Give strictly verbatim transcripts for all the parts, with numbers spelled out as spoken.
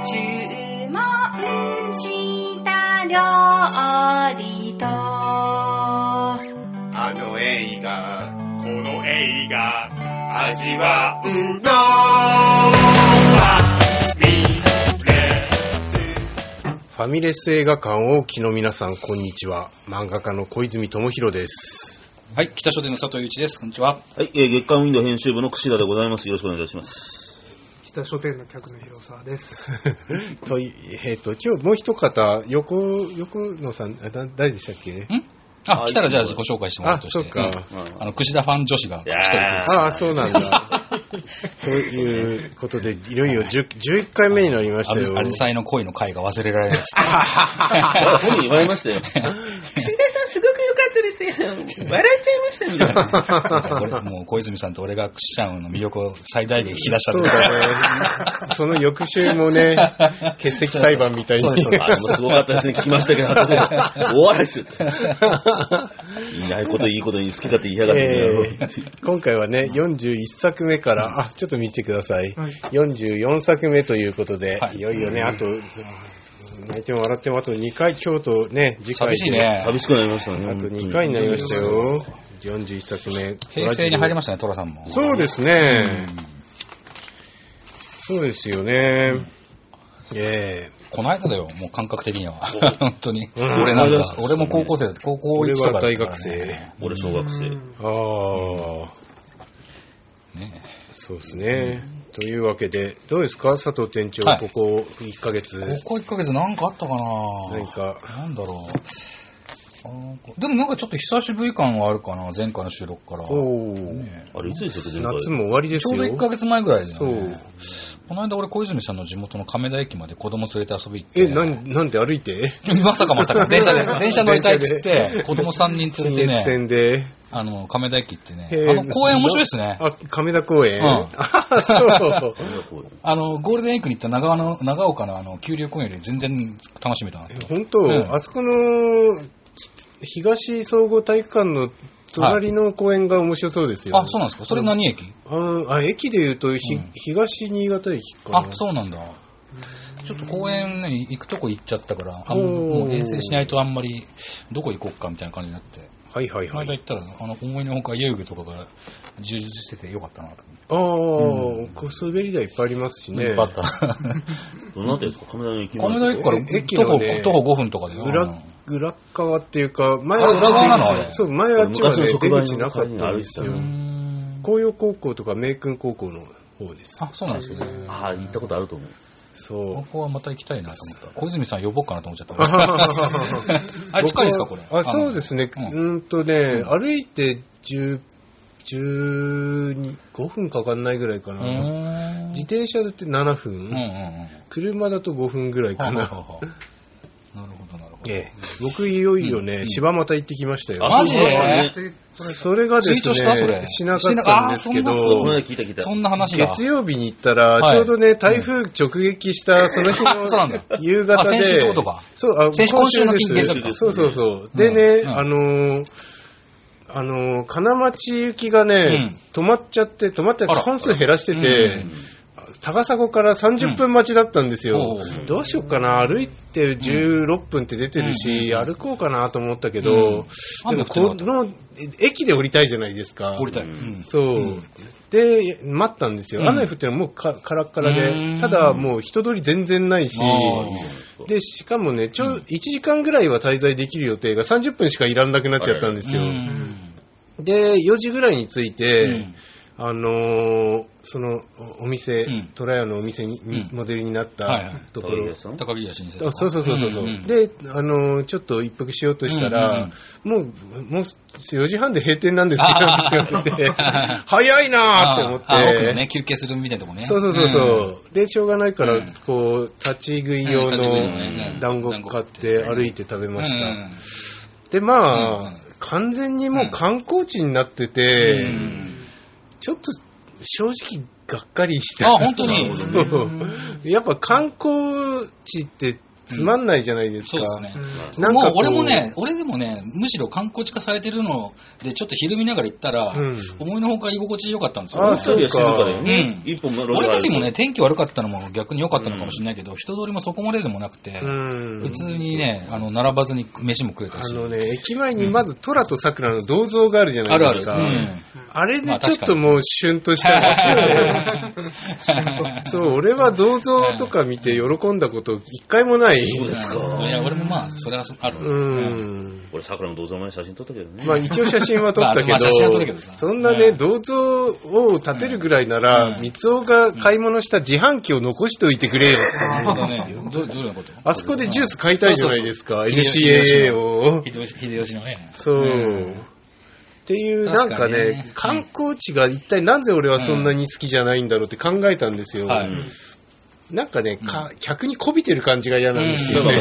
注文した料理とあの映画この映画味わうのファミレス映画館をお聞きの皆さん、こんにちは。漫画家の小泉智弘です。 はい、北書店の佐藤祐一です。こんにちは。 はい、えー、月刊ウィンドウ編集部の櫛田でございます。よろしくお願いいたします。 北書店の客の広沢です。 と、えっ、ー、と、今日もう一方、横、横野さん、あ、誰でしたっけ？んあ、来たらじゃあ自己紹介してもらうとして。 あ、そうか。 うん、あの、櫛田ファン女子が一人です。 ああ、そうなんだ。ということで、いよいよじゅういっかいめになりましたよ。 アジサイの恋の回が忘れられないです。 本人言われましたよ。櫛田さんすごく良かったですよ。笑っちゃいましたみたいな。 これもう小泉さんと俺が櫛ちゃんの魅力を最大限引き出したんで。 そうだね。その翌週もね、欠席裁判みたいに。 そうそうそう。あれもすごかったですね。聞きましたけど、後で大笑いしちゃった。いないこといいことに好きだって言いやがって、 えー、今回はね、よんじゅういっさくめから、あ、ちょっと見てください。はい、よんじゅうよんさくめということで、はい、いよいよね、あと、泣いても笑ってもあとにかい、今日とね、次回で。 寂しいね。 寂しくなりましたね。 あとにかいになりましたよ。よんじゅういっさくめ。 平成に入りましたね、トラさんも。 そうですね。そうですよね。ええー。 この間だよ、もう感覚的には。本当に。うん、俺なんか、俺も高校生だって、高校いちとかだったから、ね。俺は大学生。 俺小学生。 ああ。ね、そうですね、うん。というわけで、どうですか、佐藤店長、はい、ここいっかげつ。 ここいっかげつなんかあったかな。 何か。 なんだろう。でもなんかちょっと久しぶり感はあるかな、前回の収録から。 おね、 あれいつですよ、夏も終わりですよ。 ちょうどいっかげつまえぐらいで、ね。 そう。 この間俺小泉さんの地元の亀田駅まで子供連れて遊び行って。 え、なん、なんで歩いて？ まさかまさか。電車で、電車乗りたいっつって、子供さんにん連れてね。 線で。 あの、亀田駅ってね。あの公園面白いですね。 あ、亀田公園？うん。あ、そう。 あの、ゴールデンウィークに行った長野、長岡のあの、丘陵公園より全然楽しめたなって。 本当、うん、あそこの、東総合体育館の隣の公園が面白そうですよ、ね。 はい、あ、そうなんですか。それ何駅？ ああ、駅で言うと、ひ、うん、東新潟駅かな。 あ、そうなんだ。ちょっと公園ね、行くとこ行っちゃったから、あもう遠征しないとあんまりどこ行こうかみたいな感じになって。 はいはいはい。 この間行ったら、あの、思いのほか遊具とかが充実しててよかったなと思って。 ああ、うん、滑り台いっぱいありますしね。 いっぱいあった。 どのあたりですか、亀田の駅前。亀田駅から駅の、ね、徒歩、徒歩ごふんとかで。 裏、裏側っていうか、前は裏側なのあれ。 そう、前はあっちはね、出口なかったんですよ。紅葉高校とか明訓高校の方です。 あ、そうなんですよね。 ああ、行ったことあると思う。 そう。 ここはまた行きたいなと思った。小泉さん呼ぼうかなと思っちゃった。あれ近いですか、これ。 あ、そうですね。うん、うんとね、うん、歩いてじゅう、じゅうごふんかかんないぐらいかな。自転車だってななふん、うんうんうん、車だとごふんぐらいかな。ははははなるほどなるほど。 ええ、僕いよいよね、うん、柴又行ってきましたよ。 マジで？ それがですね、ツイートしたそれしなかったんですけど、 そんな話が月曜日に行ったら、はい、ちょうどね、台風直撃したその日の夕方で、 先週ってことか。 そう、あ、 先週今週の金月曜日か。 そうそうそう。でね、うん、あのー、あのー、金町行きがね、うん、止まっちゃって、止まって本数減らしてて、高砂からさんじゅっぷん待ちだったんですよ、うん、どうしようかな、歩いてじゅうろっぷんって出てるし、うん、歩こうかなと思ったけど、うん、でもこの駅で降りたいじゃないですか。 降りたい、 うん、そう、うん、で待ったんですよ、うん、雨降ってるのもうカラッカラで、ただもう人通り全然ないし、でしかもねちょいちじかんぐらいは滞在できる予定がさんじゅっぷんしかいらなくなっちゃったんですよ、でよじぐらいに着いて、うんあのー、そのお店、虎屋、うん、のお店に、うん、モデルになったところ、 高木屋新生そうそうそうそう、うんうん、で、あのー、ちょっと一服しようとしたら、うんうんうん、もうもうよじはんで閉店なんですけどって言われて早いなーって思って、 あ奥のね休憩するみたいなとこね、 そうそうそうそう、うん、でしょうがないから、うん、こう立ち食い用の団子買って歩いて食べました、うんうん、でまあ、うん、完全にもう観光地になってて、うんちょっと正直がっかりした。 あ、本当にそう。やっぱ観光地ってつまんないじゃないですか。 そうですね。 なんかもう俺もね、俺でもね、むしろ観光地化されてるので、ちょっと昼見ながら行ったら、うん、思いのほか居心地良かったんですよ。 ああ、そうか。 静かでね。 うん、一本俺たちもね、天気悪かったのも逆に良かったのかもしれないけど、うん、人通りもそこまででもなくて、うん、普通にね、あの、並ばずに飯も食えたし。 あのね、駅前にまず虎と桜の銅像があるじゃないですか。 あるある。うん、 あれでちょっともうシュンとしたんですよね。そう、俺は銅像とか見て喜んだこと一回もない。 そうですか。 いや、俺もまあ、それはある。 うん。 俺、桜の銅像前に写真撮ったけどね。 まあ一応写真は撮ったけど、まあ、写真は撮るけどそんなね、銅像を建てるぐらいなら、うん、三尾が買い物した自販機を残しておいてくれよってなるほどね。どういうこと？ あそこでジュース買いたいじゃないですか、エヌシーエーエー を。 秀吉のね。 そう。うんっていう、なんかね、ね観光地が一体なぜ俺はそんなに好きじゃないんだろうって考えたんですよ。はい、なんかね、か客に媚びてる感じが嫌なんですよね。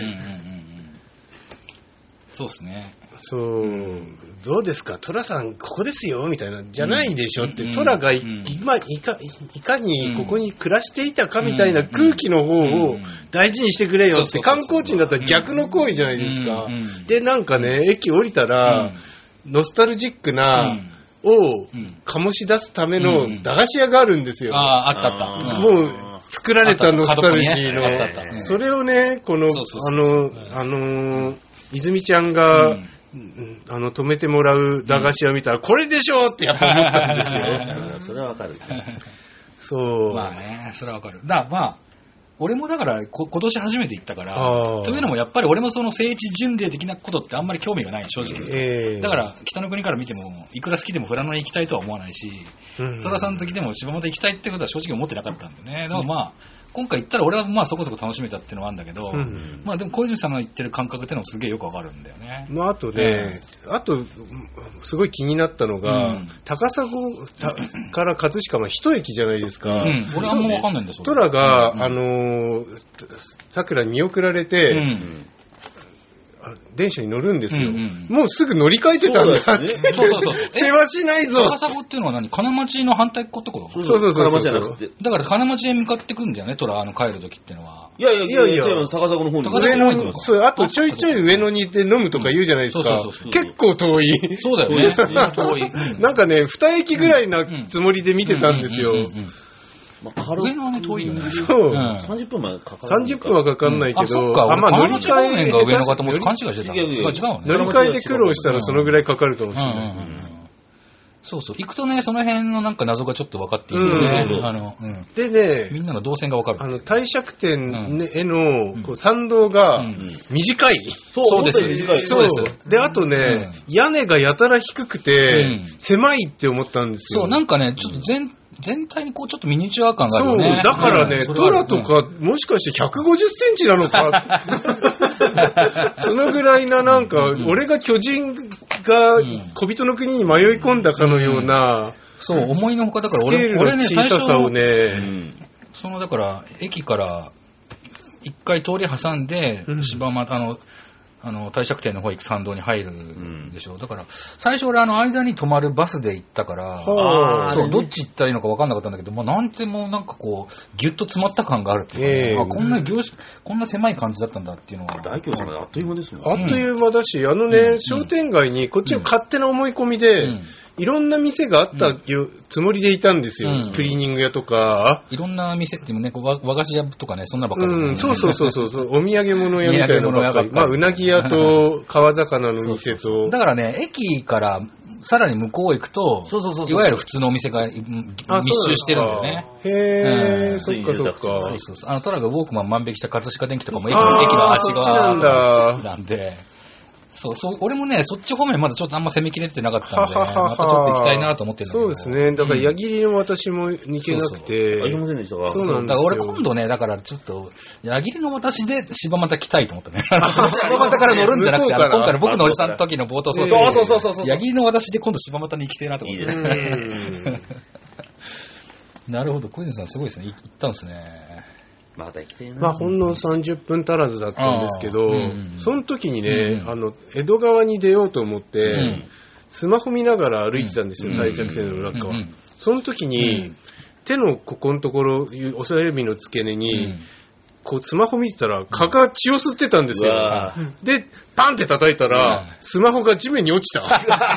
そうですね。 そう、うん、どうですか、トラさん、ここですよみたいな、じゃないでしょって、うん、トラがい、うん、今いか、いかにここに暮らしていたかみたいな空気の方を大事にしてくれよって、観光地にだったら逆の行為じゃないですか。で、なんかね、駅降りたら、うんノスタルジックな、を醸し出すための駄菓子屋があるんですよ。 ああ、あったあった。 もう作られたノスタルジーの。それをね、この、あの、あの、泉ちゃんが、あの、止めてもらう駄菓子屋見たら、これでしょってやっぱ思ったんですよ。 それはわかる。 そう。 まあね、それはわかる。だからまあ、俺もだからこ今年初めて行ったから、というのもやっぱり俺もその聖地巡礼的なことってあんまり興味がない正直、えー、だから北の国から見てもいくら好きでも富良野に行きたいとは思わないし、戸田さん好きでも柴又行きたいってことは正直思ってなかったんだよね。でもまあ今回行ったら俺はまあそこそこ楽しめたっていうのはあるんだけど、うん、まあでも小泉さんの言ってる感覚っていうのもすげえよくわかるんだよね。 まああとね、うん、あとすごい気になったのが、うん、高砂から葛飾は一駅じゃないですか。 うん、俺はあんまわかんないんだよ。 トラが、うん、あのー、桜に見送られて、うん電車に乗るんですよ、うんうん、もうすぐ乗り換えてたんだって、ね、そうそうそう世話しないぞ。 高砂っていうのは何、金町の反対っ子ってこと？ そうそうそうそう、金町じゃなくてだから金町へ向かってくんだよね、トラあの帰る時っていうのは。 いやいやいやいやいや高砂の方に上のそう、あとちょいちょい上野にいて飲むとか言うじゃないですか。結構遠い。 そうだよね遠い、 うん、なんかねに駅ぐらいなつもりで見てたんですよ。 まあ、上野はね遠いよね。 そう、うん、 さんじゅっぷんまでかかる。 さんじゅっぷんはかかんないけど、うん、あ、 そっか、 あ、まあ、乗り換えが上野かと思って勘違いしてた。いやいやいや違うね。 乗り換えで苦労したらそのぐらいかかるかもしれない。うんうんうん、 そうそう。行くとね、その辺のなんか謎がちょっと分かっていいよね。うん、あの、うん、 でね、 みんなの動線が分かる。 あの、帝釈天への、こう参道が短い。うんうん、 そうです。短い。 そうです。で、あとね、うん、屋根がやたら低くて、うん、狭いって思ったんですよ。 そう、なんかね、ちょっと全、全体にこうちょっとミニチュア感があるよね。 そう、だからね、うん、トラとか、うん、もしかしてひゃくごじゅっセンチなのかそのぐらいななんか、うん、俺が巨人が小人の国に迷い込んだかのような、 うん、そう思いのほかだから俺、 スケールの小ささをね、 うん、そのだから駅から一回通り挟んで、うん、柴又のあの帝釈天の方行く参道に入るでしょ、うん、だから最初俺あの間に止まるバスで行ったからあそうどっち行ったらいいのか分かんなかったんだけど、まあ、なんてもなんかこうギュッと詰まった感があるっていうか、ねえー、あこんな業種こんな狭い感じだったんだっていうのは大京さんがあっという間ですもんね。あっという間だし、あのね、うん、商店街にこっちの勝手な思い込みで、うんうんいろんな店があったつもりでいたんですよ、うん、クリーニング屋とかいろんな店ってもね和菓子屋とかねそんなばっかり、ねうん、そうそうそうそうお土産物屋みたいなのばっかりまあうなぎ屋と川魚の店とそうそうそうだからね駅からさらに向こう行くとそうそうそうそういわゆる普通のお店が密集してるんだよね。 へー、うん、そっかそっかそうそうそうあのトラがウォークマン万引きした葛飾電機とかも駅の駅のあっち側なんでそうそう俺もねそっち方面まだちょっとあんま攻めきれてなかったんでははははまたちょっと行きたいなと思ってるんだけどそうですねだから矢切の私も行けなくて、 うん、ありませんでしたかそうなんですよだから俺今度ねだからちょっと矢切の私で柴又来たいと思ったね柴又から乗るんじゃなくて今回の僕のおじさんの時の冒頭そうそうそうそうそう矢切の私で今度柴又に行きたいなと思っていいですねなるほど小泉さんすごいですね行ったんですねまた行きたいな。 まあほんのさんじゅっぷん足らずだったんですけど、うん、その時にね、うん、あの江戸川に出ようと思って、うん、スマホ見ながら歩いてたんですよ、帝釈天の裏側、うん、その時に、うん、手のここのところおさ指の付け根に、 こうスマホ見てたら蚊が血を吸ってたんですよ。で、パンって叩いたら、スマホが地面に落ちた。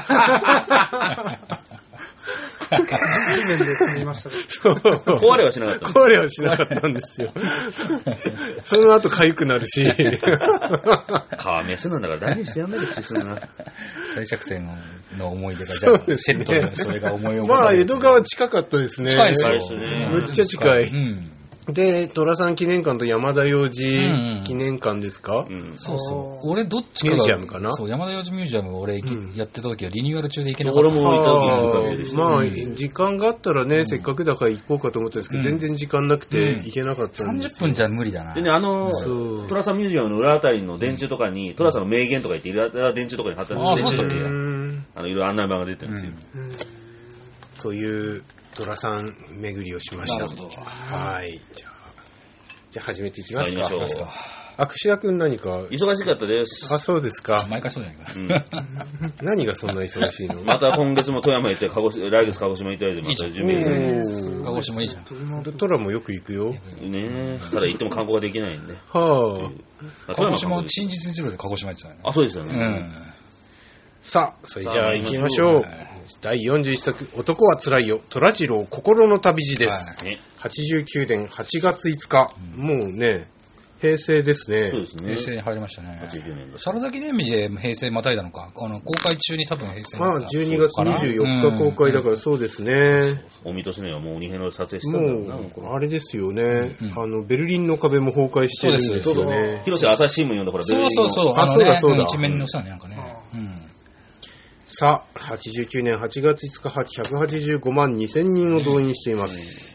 地面で済みましたね。 壊れはしなかった。 壊れはしなかったんですよ。その後痒くなるし。 川メスなんだから大事にしてやんないで口するな。 大作戦の思い出がじゃあ、ね、セットでそれが思い起こまあ江戸川近かったですね。 近いですよ。 めっちゃ近い。うんで、寅さん記念館と山田洋次記念館ですか、 うんうん、そうそう。俺どっちかが。 ミュージアムかなそう、山田洋次ミュージアム俺、うん、やってた時はリニューアル中で行けなかった。 俺も行った時に。まあ、時間があったらね、うん、せっかくだから行こうかと思ったんですけど、うん、全然時間なくて行けなかったんですよ。 さんじゅっぷんじゃ無理だな。 でね、あの、寅さんミュージアムの裏あたりの電柱とかに、寅さんの名言とか言って、裏電柱とかに貼ってあるんですよ。 あ、そうだったっけ？ あの、いろいろ案内板が出てるんですよ。うん、 そういう寅さん巡りをしました。 なるほど。 はい。じゃあ。じゃあ始めていきますか。 やりましょう。 あ、串田くん何か。 忙しかったです。 あ、そうですか。 毎回そうじゃないか。 うん、何がそんな忙しいの？ また今月も富山行って、鹿児島来月鹿児島行ったりでまた準備して。鹿児島いいじゃん。 トラもよく行くよ。 ねえ。ただ行っても観光ができないんで。 はあ。鹿児島、新日一路で鹿児島行ってたよね。 あ、そうですよね。うん。 さあ、それじゃあ行きましょう。だいよんじゅういっさく、男はつらいよ、虎次郎心の旅路です。はい、はちじゅうきゅうねんはちがついつか、うん、もうね、平成ですね。 そうですね。 平成に入りましたね。 はちじゅうきゅうねんだ。 サラダ記念日で平成またいだのか。あの公開中に多分平成まあじゅうにがつにじゅうよっか公開だからそうですね。 お見通しにはもうにへんの撮影してたんだろうな。 もうあれですよね、うん。あのベルリンの壁も崩壊してるんですよね。そうそう。 広瀬朝日新聞読んだからベルリンの。 そうそうそう。 あの、ね、そうだそうだ。 一面のさなんかね。うん。 さあ、はちじゅうきゅうねんはちがついつかひゃくはちじゅうごまんにせんにんを動員しています。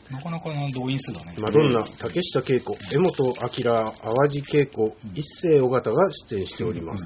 なかなかな動員数だね。 マドンナ、竹下恵子、江本明、淡路恵子、一世尾形が出演しております。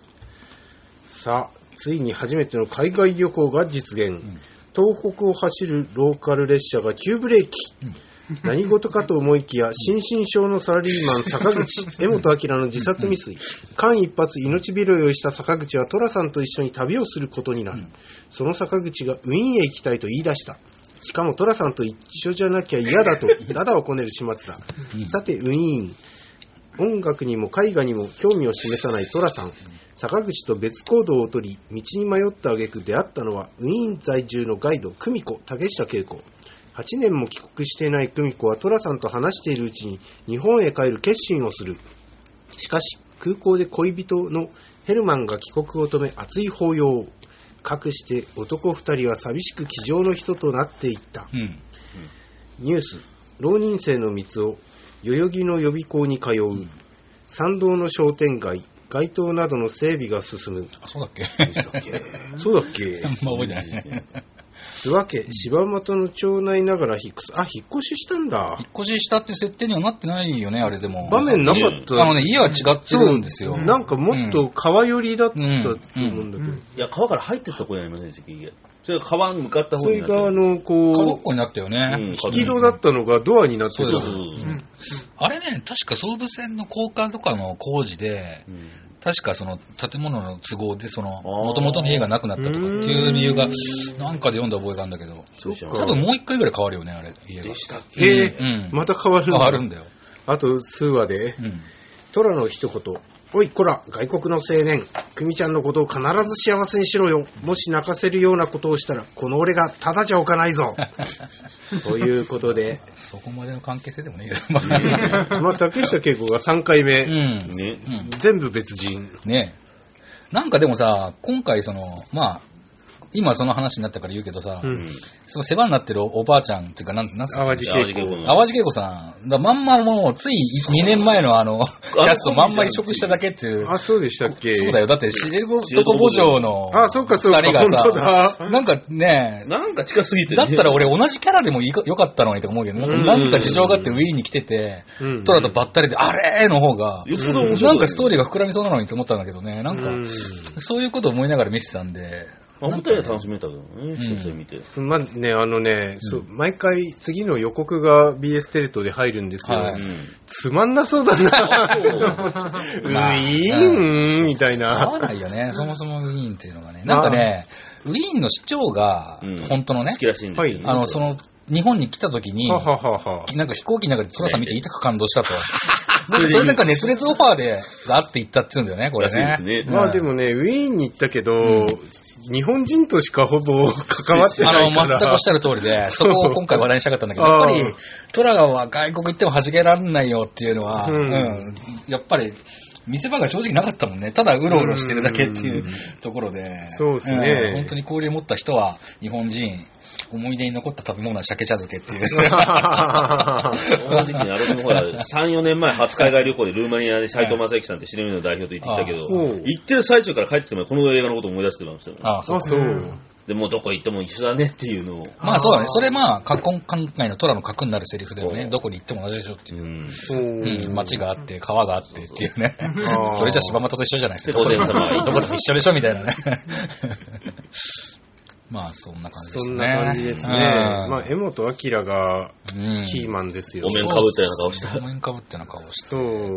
うん、さあ、ついに初めての海外旅行が実現。うん、東北を走るローカル列車が急ブレーキ。うん何事かと思いきや、心身症のサラリーマン坂口、江本明の自殺未遂、間一髪命拾いをした坂口は寅さんと一緒に旅をすることになる。その坂口がウィーンへ行きたいと言い出した。しかも寅さんと一緒じゃなきゃ嫌だとダダをこねる始末だ。さてウィーン、音楽にも絵画にも興味を示さない寅さん、坂口と別行動をとり、道に迷った挙句出会ったのはウィーン在住のガイド久美子、竹下恵子。はちねんも帰国していない久美子は寅さんと話しているうちに日本へ帰る決心をする。しかし空港で恋人のヘルマンが帰国を止め熱い抱擁。かくして男二人は寂しく机上の人となっていった。うんうん、ニュース、浪人生の三つを代々木の予備校に通う。うん、参道の商店街、街灯などの整備が進む。 あ、そうだっけそうだっけあんま覚えてないね。 諏訪家柴又の町内ながら引っ越す。あ、引っ越ししたんだ。 引っ越ししたって設定にはなってないよね、あれでも。 場面なかった。 あのね、家は違ってるんですよ。 なんかもっと川寄りだったと思うんだけど。うんうんうん、 いや、川から入ってったところにありませんでしたっけ、家。それが川に向かった方になって。 それがあの、こう。 角っこになったよね。うん、 引き戸だったのがドアになってる。そうそうそう、 うん。あれね、確か総武線の高架とかの工事で、うん確かその建物の都合でその元々の家がなくなったとかっていう理由がなんかで読んだ覚えがあるんだけど多分もう一回ぐらい変わるよねあれ家がでしたっけ、えーうん、また変わるんだ変わるんだよあと数話で、うん、虎の一言おいこら外国の青年久美ちゃんのことを必ず幸せにしろよもし泣かせるようなことをしたらこの俺がただじゃおかないぞということでそこまでの関係性でもねえけどまあ竹下恵子がさんかいめ、うんねうん、全部別人ねなんかでもさ今回そのまあ今その話になったから言うけどさ、うん、その世話になってるおばあちゃんっていうか、なん、なんすか淡路恵子。 淡路恵子さん。だまんまもう、ついにねんまえのあの、キャストまんま移植しただけっていう。 あ、そうでしたっけそうだよ。だって、知床墓場のあ、そうかそうか。 二人がさ、なんかね、 なんか近すぎて、ね、 だったら俺同じキャラでもよかったのにと思うけど、なんかなんか事情があってウィーンに来てて、トラとばったりで、あれーの方が、なんかストーリーが膨らみそうなのにと思ったんだけどね、なんか、そういうことを思いながら見てたんで、 まあ、舞台は楽しめたけどね、先生見て。 まあね、あのね、うん、そう毎回次の予告が ビーエス テレ東で入るんですよ。はい、つまんなそうだな。ウィーンみたいな。 合わないよね、そもそもウィーンっていうのがね。なんかね、ウィーンの市長が、うん、本当のね、 好きらしいんですよ、ね。 あの、その、日本に来た時に、 ははははなんか飛行機の中で寅さん見て痛く感動したと。 なんかそれなんか熱烈オファーで、があって行ったって言うんだよね、これね。 らしいですね。 まあでもね、ウィーンに行ったけど、うん、日本人としかほぼ関わってないから。 あの、全くおっしゃる通りで、そこを今回話題にしたかったんだけど、やっぱり、トラガは外国行っても弾けられないよっていうのは、うん、うん、やっぱり、見せ場が正直なかったもんね。ただうろうろしてるだけっていうところで。 そうですね、 うん。本当に交流を持った人は、日本人、思い出に残った食べ物は鮭茶漬けっていう。 正直にあれもほら、さん、よねんまえ初海外旅行でルーマニアで斉藤正幸さんって白身の代表と行ってきたけど、行ってる最中から帰ってきてもこの映画のことを思い出してましたよ。 ああ、そうそう。 でもどこ行っても一緒だねっていうのを。 まあそうだね。それまあ、今回のトラの核になるセリフだよね。どこに行っても同じでしょっていう。うん。街があって、川があってっていうね。それじゃ柴又と一緒じゃないですか。どこでも一緒でしょみたいなね。まあそんな感じですね。 そんな感じですね。まあ江本明がキーマンですよ。 お面かぶったような顔した。 お面かぶったような顔して。 そう。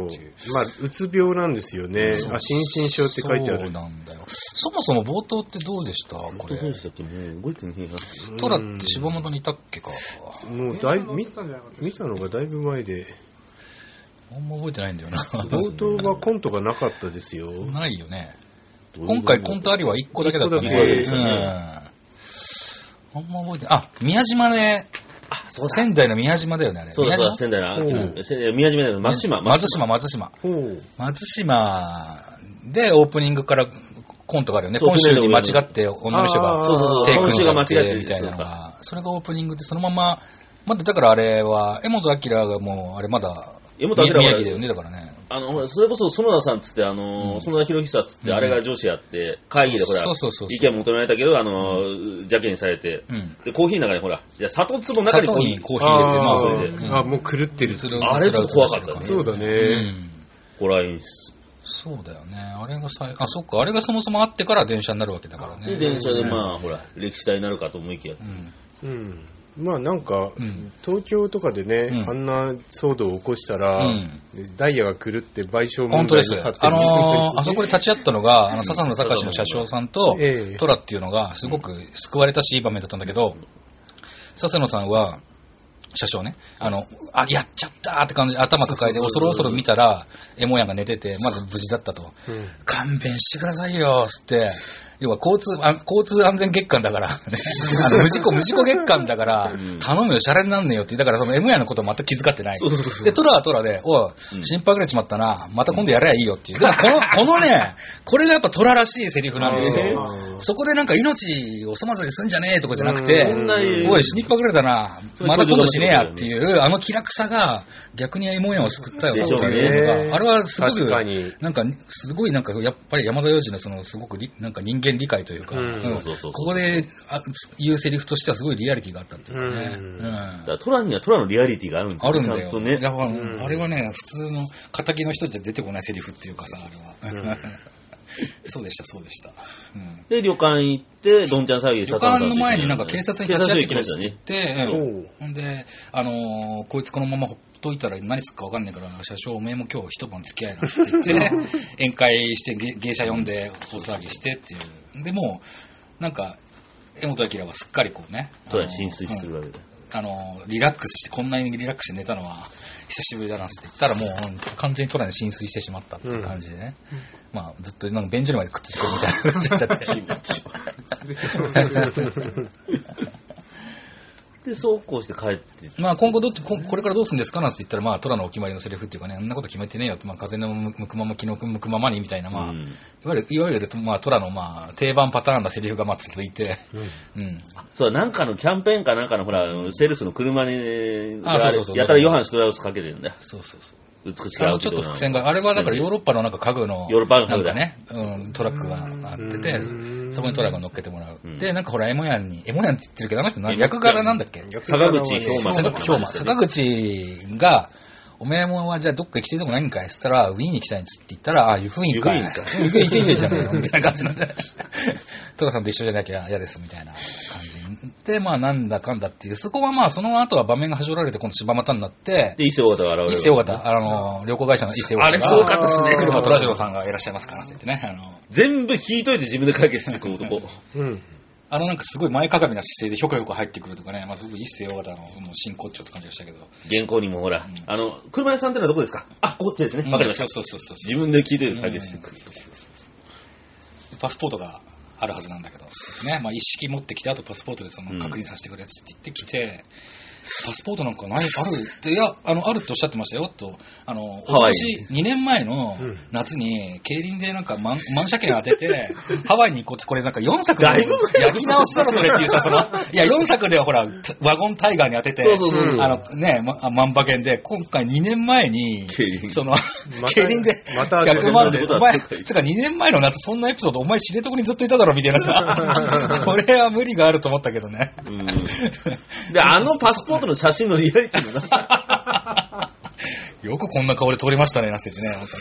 まあうつ病なんですよね。あ、心身症って書いてある。 そうなんだよ。そもそも冒頭ってどうでしたこれ。 どうでしたっけもう覚えてねえな。 トラって柴又にいたっけか。 もうだいぶ見たのがだいぶ前で。 あんま覚えてないんだよな。 冒頭はコントがなかったですよ。 ないよね。今回コントありはいっこだけだったね。あんま覚えてない。あ、宮島で、あ、そうだ。仙台の宮島だよね、あれ。 そうだ、そうだ、仙台の、宮島だよ、松島。 松島、松島。松島でオープニングからコントがあるよね。今週に間違って女の人が手組んじゃってみたいなのが。それがオープニングで、そのまま、まだだからあれは、江本明がもう、あれまだ、宮城だよね、だからね。 あの、それこそ園田さんつって、あの、園田博久つって、あれが上司やって、会議でほら、意見求められたけど、あの、邪気にされて、で、コーヒーの中にほら、じゃ砂糖粒の中にコーヒー入れて、 まあ、それで。 あ、もう狂ってる。 あれちょっと怖かったね。 そうだね。 ホラー演出。 そうだよね。あれがさ、あ、そっか、あれがそもそもあってから電車になるわけだからね。 で、電車でまあ、ほら、歴史体になるかと思いきや。 うん。まあなんか、うん、東京とかでね、うん、あんな騒動を起こしたら、うん、ダイヤが狂って賠償問題に発展する。 あのー、あそこで立ち会ったのが、あの、笹野隆の車掌さんと、えー、トラっていうのが、すごく救われたし、いい場面だったんだけど、笹野さんは、車掌ね、あの、あ、やっちゃったーって感じで頭抱えて、恐る恐る見たら、エモヤが寝てて、まだ無事だったと。うん、勘弁してくださいよーつって、要は交通、あ交通安全月間だから、ね、あの無事故、無事故月間だから、頼むよ、シャレになんねえよって、だからそのエモヤのこと全く気遣ってない。で、トラはトラで、おい、心配くれちまったな、また今度やればいいよっていう。でもこの、このね、これがやっぱトラらしいセリフなんですよ。そこでなんか命を粗末にすんじゃねえとかじゃなくて、おい、死にっぱくれたな、また今度死ねえやっていう、あの気楽さが逆にエモヤを救ったよっていうのが、あれはすごく、なんか、すごいなんか、やっぱり山田洋次のそのすごくなんか人間理解というか、ここで言うセリフとしてはすごいリアリティがあったっていうかね。うんだからトラにはトラのリアリティがあるんですよ。 あるんだよ。ね、やっぱ、うん、あれはね、普通の仇の人じゃ出てこないセリフっていうかさ、あれは。うんそうでした、そうでした。 うん、で、旅館行って、どんちゃん騒ぎで旅館の前になんか警察に立ち会ってくれって言って、ほんで、あのー、こいつこのままほっといたら何するか分かんないから、車掌おめえも今日一晩付き合いなって言って、宴会して芸者呼んで大騒ぎしてっていう。でもう、なんか、江本明はすっかりこうね。 トラに浸水するわけだ。 あの、リラックスして、こんなにリラックスして寝たのは、久しぶりだなって言ったらもう完全にトラに浸水してしまったっていう感じでね。うん、まあずっとなんか便所にまでくっついてるみたいな感じになっちゃって。 で、そうこうして帰って。 まあ今後どっち、これからどうするんですかなんて言ったら、まあトラのお決まりのセリフっていうかね、あんなこと決めてねえよって、まあ風の向くまま、気の向くままにみたいな、まあ、うん、いわゆる、いわゆる、まあトラのまあ定番パターンなセリフがまあ続いて、うん。うん、 そう、なんかのキャンペーンかなんかのほら、セールスの車に、あそうそうそうやたらヨハン・シュトラウスかけてるんだよ。 そうそうそう。 美しくあのちょっと伏線が、あれはだからヨーロッパのなんか家具の、 ヨーロッパの家具だね、うん、トラックがあってて、そこにトラが乗っけてもらう。うん、で、なんかほら、エモヤンに、エモヤンって言ってるけど、あの人な、役柄なんだっけ坂口氷馬。 坂口、坂口が、おめえもはじゃあどっか行きたいとこないんかいっつったら、ウィーンに行きたいんつって言ったら、あ、湯布院かい。湯布院行けねえじゃねえのみたいな感じなんで。トラさんと一緒じゃなきゃ嫌ですみたいな感じで、まあなんだかんだっていう、そこはまあその後は場面がはしょられて今度柴又になって、 で、伊勢尾形が現れる。 伊勢尾形、あの、旅行会社の伊勢尾形。 あれすごかったですね。 車虎次郎さんがいらっしゃいますからって言ってね。あの全部聞いといて自分で解決していく男。うん。 あのなんかすごい前かがみな姿勢でひょこひょこ入ってくるとかね、まあすごい一世大型のもう真骨頂って感じがしたけど。 原稿にもほら、うん、あの、車屋さんってのはどこですか？あ、こっちですね。わかりました。 そうそうそうそう。 自分で聞いてる解決してくる。 パスポートがあるはずなんだけど、ね、まあ一式持ってきて、あとパスポートでその確認させてくれって言ってきて、うん、パスポートなんかない、あるって、いや、あの、あるっておっしゃってましたよ、と。あの、今年にねんまえの夏に、競輪でなんか満車券当てて、ハワイに行こうって、これなんかよんさくの焼き直しだろ、それっていうさ、その、いや、よんさくではほら、ワゴンタイガーに当てて、そうそうそう、あの、ね、ま、万馬券で、今回にねんまえに、その、競輪でひゃくまんで、お前、つかにねんまえの夏、そんなエピソード、お前知床にずっといただろ、みたいなさ、これは無理があると思ったけどね。うん、 で、あのパスポートの写真のリアリティのなさよくこんな顔で通りましたね、なせてね。なんかね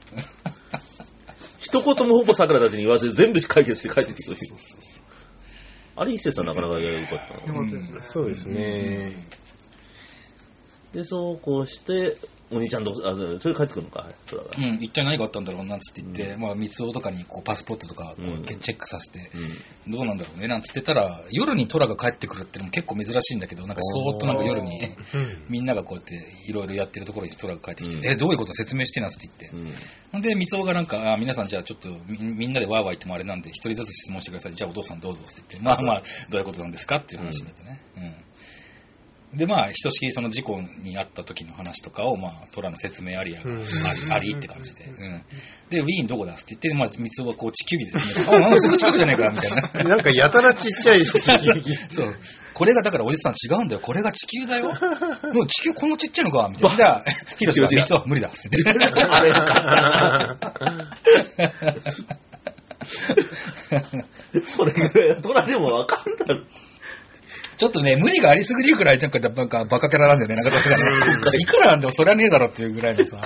一言もほぼ桜たちに言わず全部解決して帰ってきそう。あれ、一世さんなかなかよかったな、うん、 そうですね。 で、そうこうして、お兄ちゃんどう、あ、それ帰ってくるのか、 うん、一体何があったんだろうなんつって言って、うん、まあ、三つ男とかにこうパスポートとかこう、うん、チェックさせて、うん、どうなんだろうね、なんつってたら、夜にトラが帰ってくるってのも結構珍しいんだけど、なんかそーっとなんか夜に、みんながこうやっていろいろやってるところにトラが帰ってきて、うん、え、どういうこと説明してなんつって言って。うん、で、三つ男がなんか、あ、皆さんじゃあちょっとみ、みんなでワーワー言ってもあれなんで、一人ずつ質問してください。じゃあお父さんどうぞって言って、まあまあ、どういうことなんですかっていう話になってね。うん、うんで、まあ、ひとしきりその事故にあった時の話とかを、まあ、トラの説明ありや、うん、あり、ありって感じで。うん。で、ウィーンどこだって言って、まあ、三つはこう、地球儀で説明して、あ、すぐ近くじゃねえか、みたいな。 なんか、やたらちっちゃい地球儀。 そう。これが、だから、おじさん違うんだよ。これが地球だよ。もう地球こんなちっちゃいのか、みたいな。だから、ヒロシが三つは無理だ、って言って。 それぐらい、トラでもわかんだろ。 ちょっとね、無理がありすぎるくらい、なんか、なんかバカキャラなんだよね。なんか、ね、いくらなんでもそりゃねえだろっていうぐらいのさ。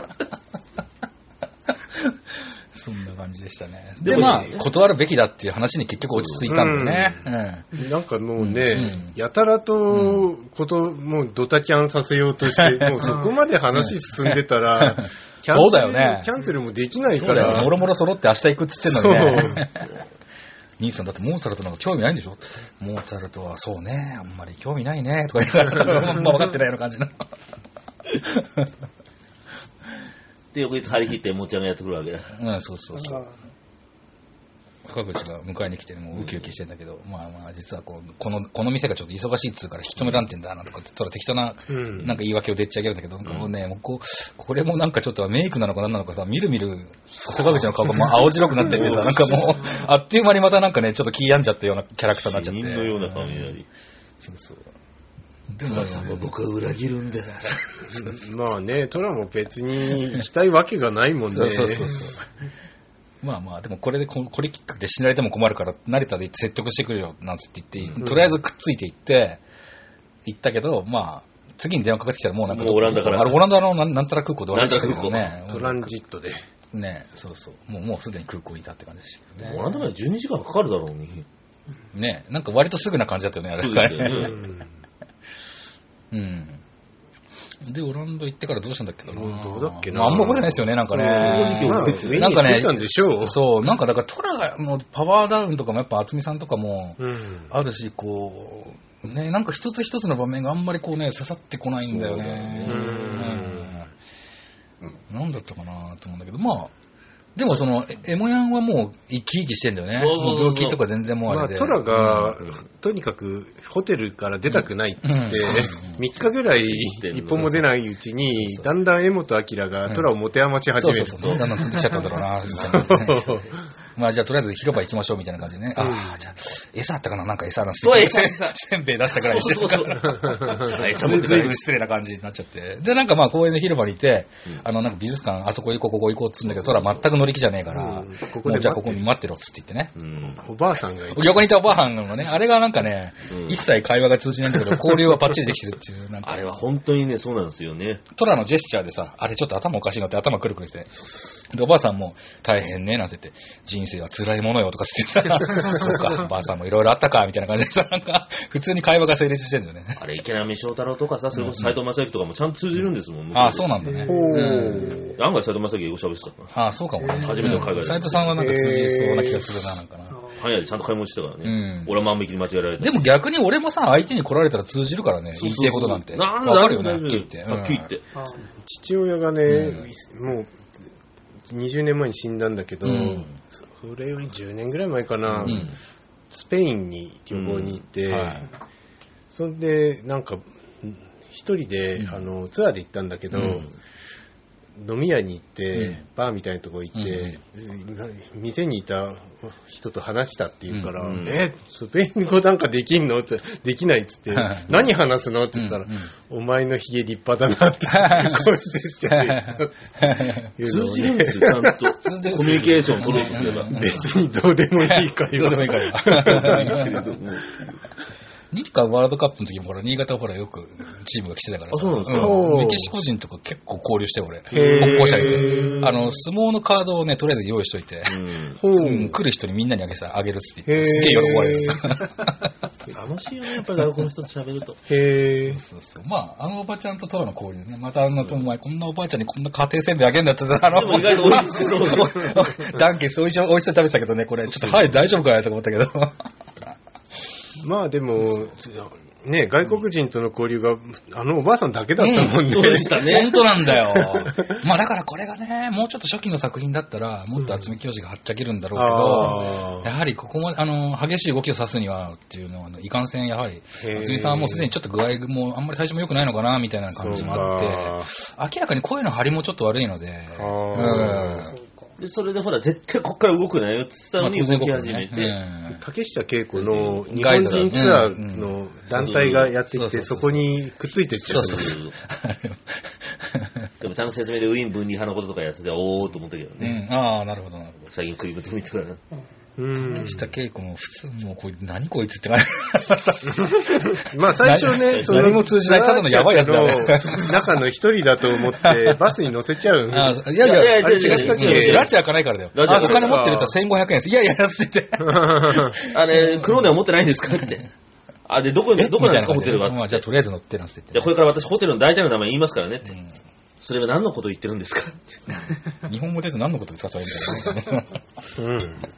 そんな感じでしたね。で、まあ、断るべきだっていう話に結局落ち着いたんだね。 うんうん、なんかもうね、うん、やたらと、こと、もうドタキャンさせようとして、もうそこまで話進んでたら、キャンセル、そうだよね、キャンセルもできないから。 もろもろ揃って明日行くっつってんのにね。兄さんだってモーツァルトなんか興味ないんでしょ？モーツァルトはそうね、あんまり興味ないねとか言われたら、まあ分かってないような感じの。 で、翌日張り切ってもっちゃんがやってくるわけだ。 うん、そうそうそう。深口が迎えに来て、もうウキウキしてんだけど、うん、まあまあ実はこうこのこの店がちょっと忙しいっつうから引き止めらんてんだなとかって、それ適当ななんか言い訳をでっち上げるんだけど、なんかもうね、もうこうこれもなんかちょっとメイクなのかなんなのかさ、みるみる坂口の顔がもう青白くなってってさ、なんかもうあっという間にまたなんかねちょっと気病んじゃったようなキャラクターになっちゃって。死人のような顔になり。 そうそう。 トラさんは僕は裏切るんだよ。 まあね、トラも別に行きたいわけがないもんね。 そうそうそうそう。まあまあ、でもこれで、これきっかけで死なれても困るから、成田で説得してくれよ、なんつって言って、とりあえずくっついていって、行ったけど、まあ、次に電話かかってきたらもうなんか、 オランダから。 あれ、オランダのなんなんたら空港で終わりましたけどね。 トランジットで。 ね、そうそう。もう、もうすでに空港にいたって感じでしたね。 オランダまでじゅうにじかんかかるだろうに。 ね、なんか割とすぐな感じだったよね、あれ。そうですよね。うん。で、オランダ行ってからどうしたんだっけな。 どうだっけな。 まあ、あんま覚えてないですよね、なんかね。 なんかね、 そう、なんかだからトラのパワーダウンとかもやっぱ渥美さんとかもあるし、こう、ね、なんか一つ一つの場面があんまりこうね、刺さってこないんだよね。うん。なんだったかなと思うんだけど、まあ、でもその、エモヤンはもう生き生きしてんだよね。そうそうそう、病気とか全然もうあれで。 まあ、トラが、うん、とにかくホテルから出たくないっつって、うんうん、みっかぐらい一歩も出ないうちに、そうそう、だんだん江本明がトラを持て余し始める。 そうそうそう。だんだんつってきちゃったんだろうな、みたいな感じで、ね。まあじゃあとりあえず広場行きましょうみたいな感じでね。うん、ああ、じゃあ、餌あったかな、なんか餌なんすね。せんべい出したくらいにしてるから。餌もずいぶん失礼な感じになっちゃって。で、なんかまあ公園の広場にいて、うん、あのなんか美術館、あそこ行こう、ここ行こうっつうんだけど、トラ全く乗り気じゃねえから、うん、ここでじゃあここに待ってろっつって言ってね。 うん、おばあさんがいて。 横にいたおばあさんがね、あれがなんかね、うん、一切会話が通じないんだけど、交流はバッチリできてるっていう。なんかあれは本当にね、そうなんですよね。 トラのジェスチャーでさ、あれちょっと頭おかしいのって頭くるくるして。で、おばあさんも大変ね、なんて言って、人生は辛いものよとか言ってさ、そうか、ばあさんもいろいろあったか、みたいな感じでさ、なんか、普通に会話が成立してるんだよね。 あれ、池波正太郎とかさ、それこそ斎藤正幸とかもちゃんと通じるんですもんね。 ああ、そうなんだね。 案外斎藤正幸英語喋ってたな。ああ、そうかもね。 初めての海外で。 斎藤さんはなんか通じそうな気がするな、なんかな。 パン屋でちゃんと買い物してたからね。俺は万引きに間違えられた。 でも逆に俺もさ、相手に来られたら通じるからね、言いたいことなんて。 なんだわかるよね、はっきり言って。 はっきり言って。 父親がね、もうにじゅうねんまえに死んだんだけど、それよりじゅうねんぐらい前かな、スペインに旅行に行って、それでなんか一人であのツアーで行ったんだけど、飲み屋に行って、うん、バーみたいなとこ行って、うん、店にいた人と話したって言うから、うんうん、え、スペイン語なんかできんのって、できないっつって、何話すのって言ったら、うんうん、お前のヒゲ立派だなって、声でしちゃう。 通じるんですよ、ちゃんと。コミュニケーション取ろうとすれば。 別にどうでもいいかよ。 どうでもいいかよ。日韓ワールドカップの時もほら新潟ほらよくチームが来てたからさ、 そうなんですか、 うん、メキシコ人とか結構交流して俺国交者いて、あの相撲のカードをねとりあえず用意しといて、うんうん、来る人にみんなにあげさあげるっつって言ってすげえ喜ばれる。 楽しいよねやっぱり外国の人と喋ると。 へえ。そうそう。まああのおばちゃんとトラの交流ね。またあんなとお前こんなおばあちゃんにこんな家庭せんべいあげんだってあの。 でも意外と美味しそう。 ダンケス美味しそう美味しそう食べてたけどねこれちょっとはい大丈夫かなと思ったけど。 まあでも、ね、外国人との交流が、あのおばあさんだけだったもんね。うん、 そうでしたね。 本当なんだよ。まあだからこれがね、もうちょっと初期の作品だったら、もっと渥美清がはっちゃけるんだろうけど、うん、やはりここも、あの、激しい動きを指すにはっていうのは、いかんせんやはり、渥美さんはもうすでにちょっと具合も、あんまり体調も良くないのかな、みたいな感じもあって、明らかに声の張りもちょっと悪いので、うんでそれでほら絶対こっから動くなよって言ったのに動き始めて、 まあね、竹下恵子の日本人ツアーの団体がやってきてそこにくっついてっちゃう。 でもちゃんと説明でウィーン分離派のこととかやってておーと思ったけどね、 うん、ああなるほどなるほど。 最近クリームと見てからな。 竹下恵子も普通もうこれ何こいつって感じ。まあ最初ね、 その何も通じないただのやばいやつだね。 中の一人だと思ってバスに乗せちゃう。 あいやいや、いやいや違ったっけ。拉致開かないからだよ。お金持ってる人はせんごひゃくえんです。いやいや安いって。 あれクローネは持ってないんですかって。あでどこどこなんですかホテルは。 じゃあとりあえず乗ってなんすって。 じゃあこれから私ホテルの大体の名前言いますからねって。それは何のこと言ってるんですかって日本語で言うと何のことですかそれみたいな、 うん、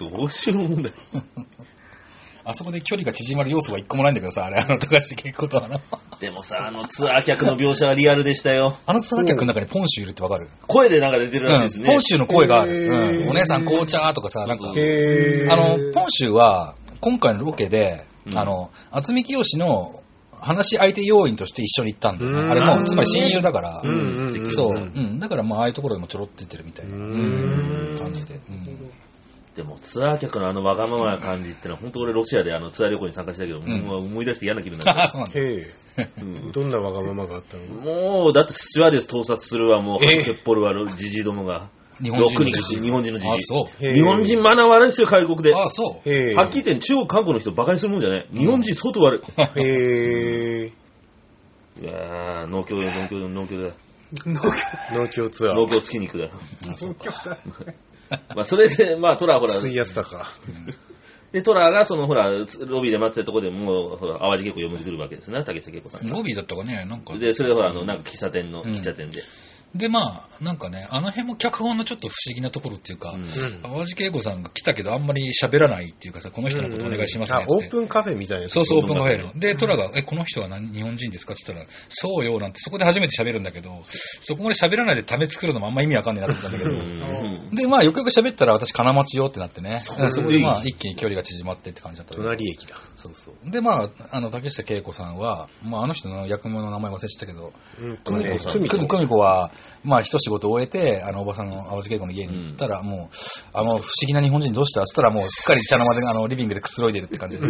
どうしようもないあそこで距離が縮まる要素は一個もないんだけどさあれあの高橋結構だなでもさあのツアー客の描写はリアルでしたよ。 あのツアー客の中にポンシュいるってわかる？ 声でなんか出てるらしいですね、 うん、ポンシュの声がある、うん、お姉さん紅茶とかさなんかあのポンシュは今回のロケで、うん、あの渥美清の話し相手要員として一緒に行ったんだよね。あれもうつまり親友だから、うんうん、そう、うん、だからまあああいうところでもちょろって出てるみたいな感じで、うん、 でもツアー客のあのわがままな感じってのは本当俺ロシアであのツアー旅行に参加したけど、うん、もう思い出して嫌な気分になった。 そうなんだ。へうん、どんなわがままがあったの？ もうだってスチュワーデス盗撮するわもうハッケッポルはジジイどもが。 日本人のじじい。日本人のじじい。 あ、そう。 日本人マナー悪いですよ、外国で。 あ、そう。 へはっきり言って中国、韓国の人バカにするもんじゃない。日本人相当悪い。へー。いやー、農協、農協、農協だ。 農協ツアー。 農協月肉だよ。あ、そうか。まあ、それで、まあ、トラほら。 水安だか。 で、トラが、その、ほら、ロビーで待ってたところでもう、ほら、淡路稽古読んでくるわけですね、竹下恵子さん。 ロビーだったかね、なんか。 で、それでほら、あの、なんか喫茶店の、喫茶店で。 で、まあ、なんかね、あの辺も脚本のちょっと不思議なところっていうか、うん、淡路恵子さんが来たけどあんまり喋らないっていうかさ、この人のことお願いしますねって、 うんうん、あ、オープンカフェみたいな。 そうそう、オープンカフェの。で、トラが、え、この人は何日本人ですかって言ったら、そうよ、なんて、そこで初めて喋るんだけど、そこまで喋らないでため作るのもあんま意味わかんないなと思ったんだけど、で、まあ、よくよく喋ったら私、金町よってなってね、そこでまあ、一気に距離が縮まってって感じだった。 隣駅だ。 そうそう。で、まあ、あの、竹下恵子さんは、まあ、あの人の役者の名前忘れちゃったけど、久美子は、まあ、一仕事を終えて、あの、おばさんの淡路恵子の家に行ったら、うん、もう、あの、不思議な日本人どうしたって言ったら、もう、すっかり茶の間で、あの、リビングでくつろいでるって感じで。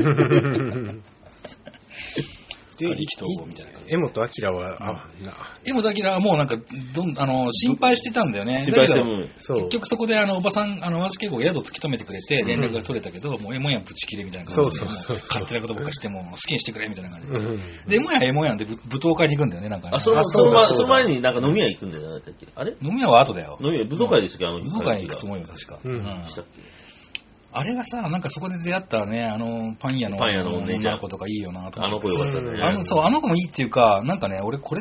で、江本明は、あ、 な。江本明はもうなんか、どん、あの、心配してたんだよね。 心配しても。 結局そこで、あの、おばさん、あの、淡路恵子が宿を突き止めてくれて、連絡が取れたけど、うん、もう、えもやんぶち切れみたいな感じで、勝手なことばっかして、もう、好きにしてくれみたいな感じで。うん、で、えもやん、えもやんで、舞踏会に行くんだよね、なんかね。 あ、その、その、その前になんか飲み屋行くんだよね、あれ飲み屋は後だよ。 飲み屋、舞踏会でしたっけ、あの、 舞踏会に行くと思うよ、確か。うん。したっけあれがさ、なんかそこで出会ったね、あの、パン屋の女の子とかいいよなと思って。 あの子よかったね。 あの、そう、あの子もいいっていうか、なんかね、俺これ、